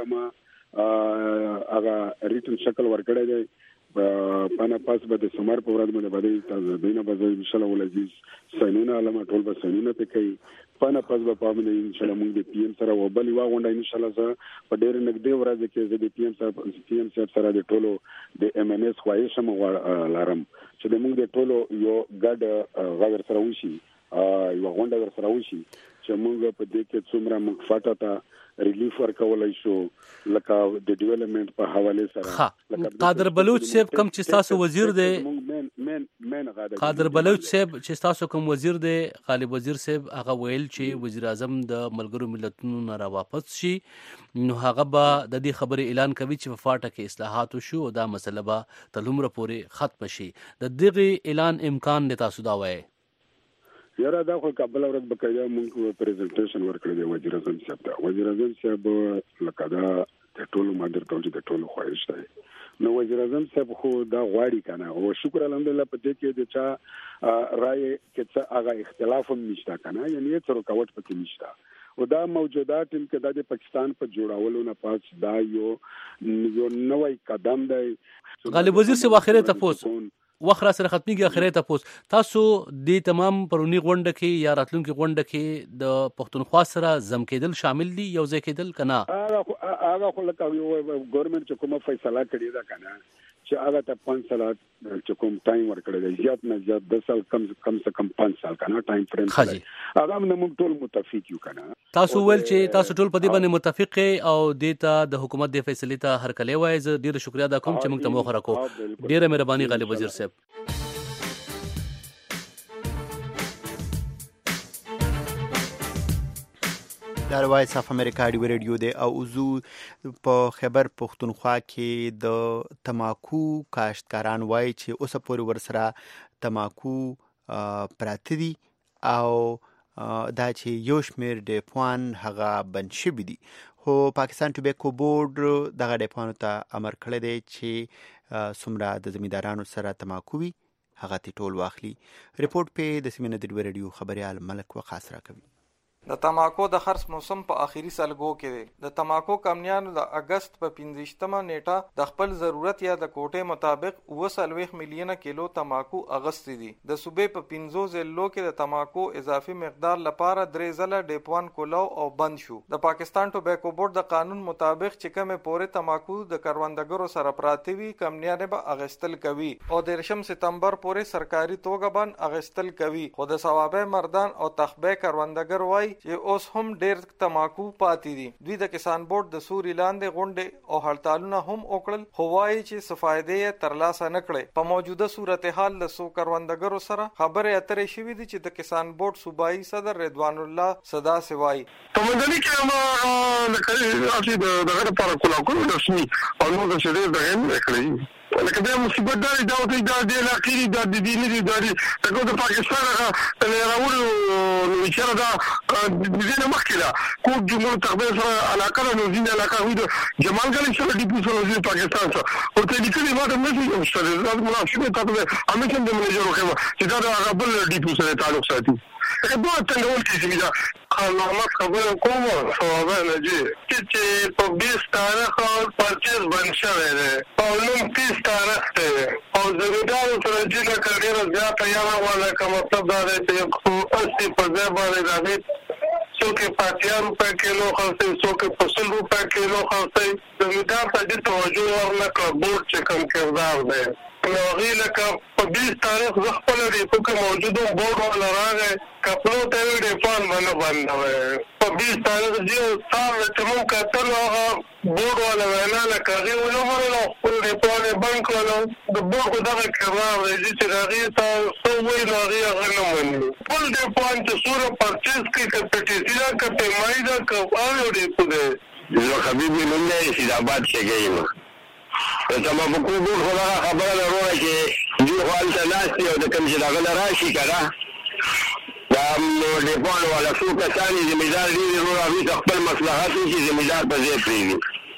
ته هغه ریټن شکل ورکړی دی پانا پاس به د سوموار په ورځ باندې باندې دینه به ان شاء الله ولعزیز سينونه علامه ټول به سينونه پکې پانا پاس به په باندې ان شاء الله موږ د پی ام سره وبلی واغونډه ان شاء الله زه په ډېر نږدې ورځ کې زه د پی ام سره د ټولو د ام ان اس خوایشم لارم چې د موږ د ټولو یو ګډ غوړ سره وشي یو غونډه ور سره وشي چې موږ په دې کې څومره موږ فاټا ته ریلیف ورکولای شو لکه د ډیولپمنٹ په حواله سره. قادر بلوچ صاحب کوم چې تاسو وزیر دی قادر بلوچ صاحب چې تاسو کوم وزیر دی غالب وزیر صاحب هغه ویل چې وزیر اعظم د ملګرو ملتونو نه را واپس شي نو هغه به د دې خبرې اعلان کوي چې په فاټا کې اصلاحات وشو او دا مسله به تلومره پورې ختم شي. د دغه اعلان امکان نه تاسو دا وایي یاره دا خو کابل ورځ بقایا موږ پریزنټیشن ورکړی دی وزیر اعظم صاحب ته. وزیر اعظم صاحب لکه دا د ټولو مادر ته د ټولو خواهش دی نو وزیر اعظم صاحب خو دا غواړي کنه او شکر الحمدلله په دې کې د چا رائے کې څه هغه اختلاف هم نشته کنه یعنی څه رکاوټ پکې نشته او دا موجوده ټیم کې د پاکستان په جوړولو نه پاس دا یو نوې قدم دی. غالب وزیر سے واخره تاسو وخت را سره ختميږي اخره تاسو د تمام پرونی غونډه کې یا راتلونکي غونډه کې د پښتونخوا سره زم کېدل شامل دي یو ځای کېدل کنه هغه خو لکه ګورنمنت چې کومه فیصله کړې ده کنه چې هغه ته 5 سال چې کوم ټایم ورکړی دی زیات نه زیات 10 سال کم سے کم 5 سال کنه ټایم فریم هغه موږ ټول متفق یو کنه. تاسو ول چې تاسو ټول په دې باندې متفق او دیتا د حکومت د فیصلې ته هر کله وایي زه ډیر شکریا ادا کوم چې موږ ته موخه راکو. ډیره مهرباني غالب وزیر صاحب. دا وایس اف امریکا ډیو ریډیو دی او زو په خیبر پښتونخوا کې د تماکو کاشتکاران وایي چې اوس پورې ورسره تماکو پراته دي او دا چې یو شمیر ډیپوان هغه بند شوي دي خو پاکستان ټوبیکو بورډ دغه ډیپوانو ته امر کړی دی چې څومره د زمیندارانو سره تماکو وي هغه تی ټول واخلي. ریپورت په د سیمې د ریډیو خبريال ملک وقاص راکوي. د تماکو د خرڅ موسم په اخیری سلګو کې دی. د تماکو کمپنیانو د اگست په 15مه نیټه د خپل ضرورت یا د کوټې مطابق 29 میلیونه کیلو تماکو اغستې دي. د صوبې په 15 ضلعو کې د تماکو اضافي مقدار لپاره 3 ځله ډیپوان کولاو او بند شو. د پاکستان ټوبیکو بورډ د قانون مطابق چې کومه پورې تماکو د کروندګرو سره پراته وي کمپنیانه به اغستل کوي او د 1 سپتمبر پورې سرکاري توګه باندې اغستل کوي. خو د ثوابه مردان او تخبه کروندګر وای چې اوس هم ډېر تماکو پاتې دي. دوی د کسان بورډ د سوري لاندې غونډې او هړتالونه هم وکړل خو وایي چې څه فائدې ترلاسه نه کړې. په موجوده صورتحال له څو کروندګرو سره خبرې اترې شوې دي چې د کسان بورډ صوبایي صدر رضوان الله صدا سوای په منځلي کې ما د کړي دغه لپاره کولاکو رسمي او نو د شریف دغه نه کړی لکه بیا مصیبت داري دا اوس د علاقې د دیني داري د پاکستان هغه راوړو نو چې دا د دې مخکې دا کوم جمهور تخبیر سره علاقه نو دین علاقه وي د جمال ګل سره د پولیسو پاکستان سره او ته د کلی ماته مسیج او سره د مناسبه تاسو همیشه د منیجر خو چې دا د غبل د پولیسو سره تعلق ساتي دا څنګه ولکې چې دا معلومات خبره کوم ثوابه نه دي چې په 20 تاریخ پرچیز بند شوی دی او نوم 30 تاریخ دی او زمیندارو سره چې کډیره زیاته یاره والا کوم مطلب دا دی چې اصلي په ځای باندې راځي څوک پاتیان په کیلو خرڅي څوک په 100 روپے کیلو خرڅي زمیندار ته د توجه ورنکړه بورډ چې کوم کردار دی نو غیلکه په 20 تاریخ زه خپل دی په موجودو بورډ ولا راغی کپلو ته ویډیو فون باندې باندې په 20 تاریخ چې سال ته مو کتل هغه بورډ ولا وینا لکه غي ولومره خپل دی په بانک ولا د بورډ دغه کړه دی چې راغی تاسو وی راغی هغه نه مونږ خپل دی په چې سوره پرچیز کې کپټیسیا کپې مایدا کوو دی په دې زه حبیبي لنډه سیداباد شګیم ته ما په کوم بورډ خو خبره لرو چې دی خپل تلاسي او د کوم چې دغه راشي کړه دا نو ډیپون ولا څو کسانی زمیندار دي نو راوي خپل مصلحت چې زمیندار په ځای پریږي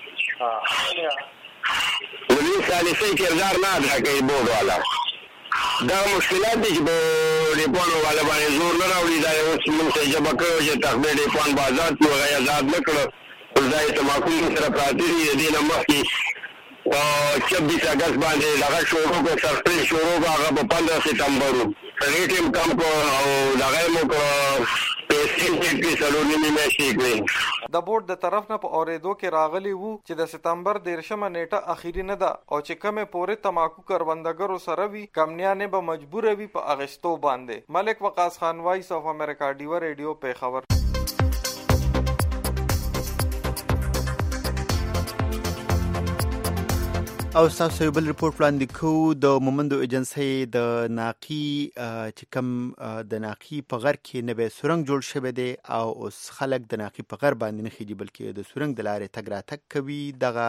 ولې ثالثي کردار نه ادا کوي بورډ والا دا مشکلات دي چې په ډیپون والا باندې زور نه راوړي دا اوس موږ ته جمع کړو چې تخبیر ډیپون بازار کې وغه آزاد نه کړو ځای تماکو سره پراته دي د نه مخکې 26 اگست باندې دغه شروع کو سرپریز شروع هغه په 15 سپتمبر ریټیم کم کو او دغه مو کو پیسې کې سلونی میشي کوي د بورډ د طرف نه په اوریدو کې راغلی وو چې د سپتمبر 13مه نیټه اخیری نه ده او چې کومه پورې تماکو کروندګرو سره وی کمنیانه به مجبور وي په اغستو باندې. ملک وقاص خان وایس اف امریکا ډیو ریډیو په خبر. او تاسو یو بل ریپورت وړاندې کوو د مومندو ایجنسی د ناقي چې کوم د ناقي په غر کې نوې سورنګ جوړ شوی دی او اوس خلک د ناقي په غر باندې نه خېږي بلکې د سورنګ د لارې تګ راتګ کوي. دغه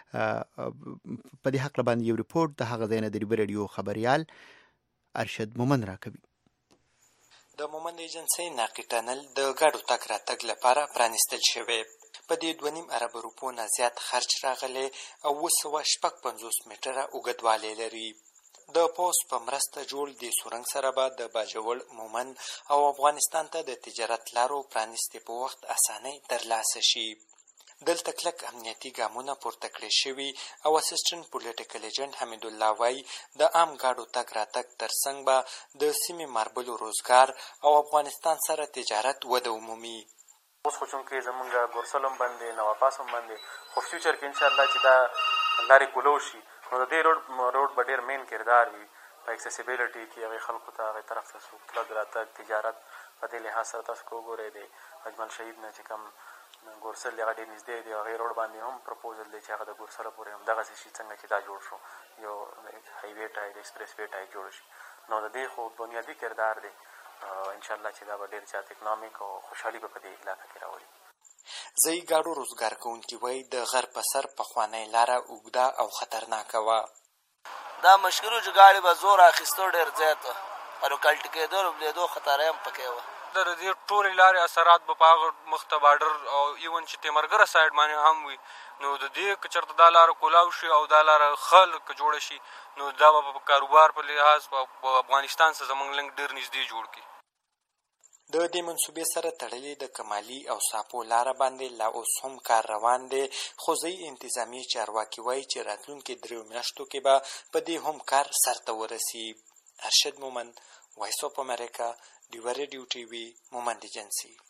په دې حق باندې یو ریپورت د هغه ځای نه د ریډیو خبريال ارشد مومن راکوي. د مومند ایجنسی ناقي ټنل د ګاډو تګ راتګ لپاره پرانیستل شوی. په دې 2.5 ارب روپو نه زیات خرچ راغلی او 250 میټره اوږدوالی لري. د پوسټ په مرسته جوړ د سورنګ سره به د باجوړ مومند او افغانستان ته د تجارت لارو پرانیستې په وخت اسانۍ ترلاسه شي. دلته کلک امنیتي ګامونه پورته کړی شوي او اسسټنټ پولیټیکل ایجنټ حمید الله وایي د عام ګاډو تګ راتګ ترڅنګ به د سیمې ماربلو روزګار او افغانستان سره تجارت وده ومومي. اوس خو چونکې زمونږ ګورسل هم بند دی نواپاس هم بند دی خو فیوچر کې انشاءالله چې دا لارې کولو شي نو د دې روډ به ډېر مین کردار وي په اکسیسیبیلیټي کې هغې خلکو ته هغې طرف ته څوک تلګ راتګ تجارت په دې لحاظ سره تاسو که وګورئ د اجمل شهید نه چې کوم ګورسل دی هغه ډېر نږدې دی هغې روډ باندې هم پروپوزل دی چې هغه د ګورسله پورې همدغسې شي څنګه چې دا جوړ شو یو هایوې ټایپ ایکسپریس وې ټایپ جوړ شي نو د دې خو بنیادي کردار دی انشاءالله چې دا به ډېر زیات اکنامک او خوشحالي به په دې علاقه کې راوړي. ځایي ګاډو روزګار کوونکي وایي د غر په سر پخوانۍ لاره اوږده او خطرناکه وه. دا مشکلو چې ګاډي به زور اخیستو ډېر زیات و او کلټي کېدو ربلېدو خطره هم پکې وه د دې ټولې لارې اثرات به په هغه مخته بارډر او ایون چې تیمرګره سایډ باندې هم وي، نو د دې که چېرته دا لاره کولاو شي او دا لاره ښه که جوړه شي نو دا به په کاروبار په لحاظ په افغانستان سره زموږ لنګ ډېر نږدې جوړ کړي. د دې منصوبې سره تړلې د کمالي او ساپو لاره باندې لا اوس هم کار روان دی، خو ځایي انتظامي چارواکي وایي چې راتلونکي 3 میاشتو کې به په دې هم کار سرته ورسي. ارشد مومند، وایس اف امریکا، ډیوه ریډیو ټي وي، مومند ایجنسي.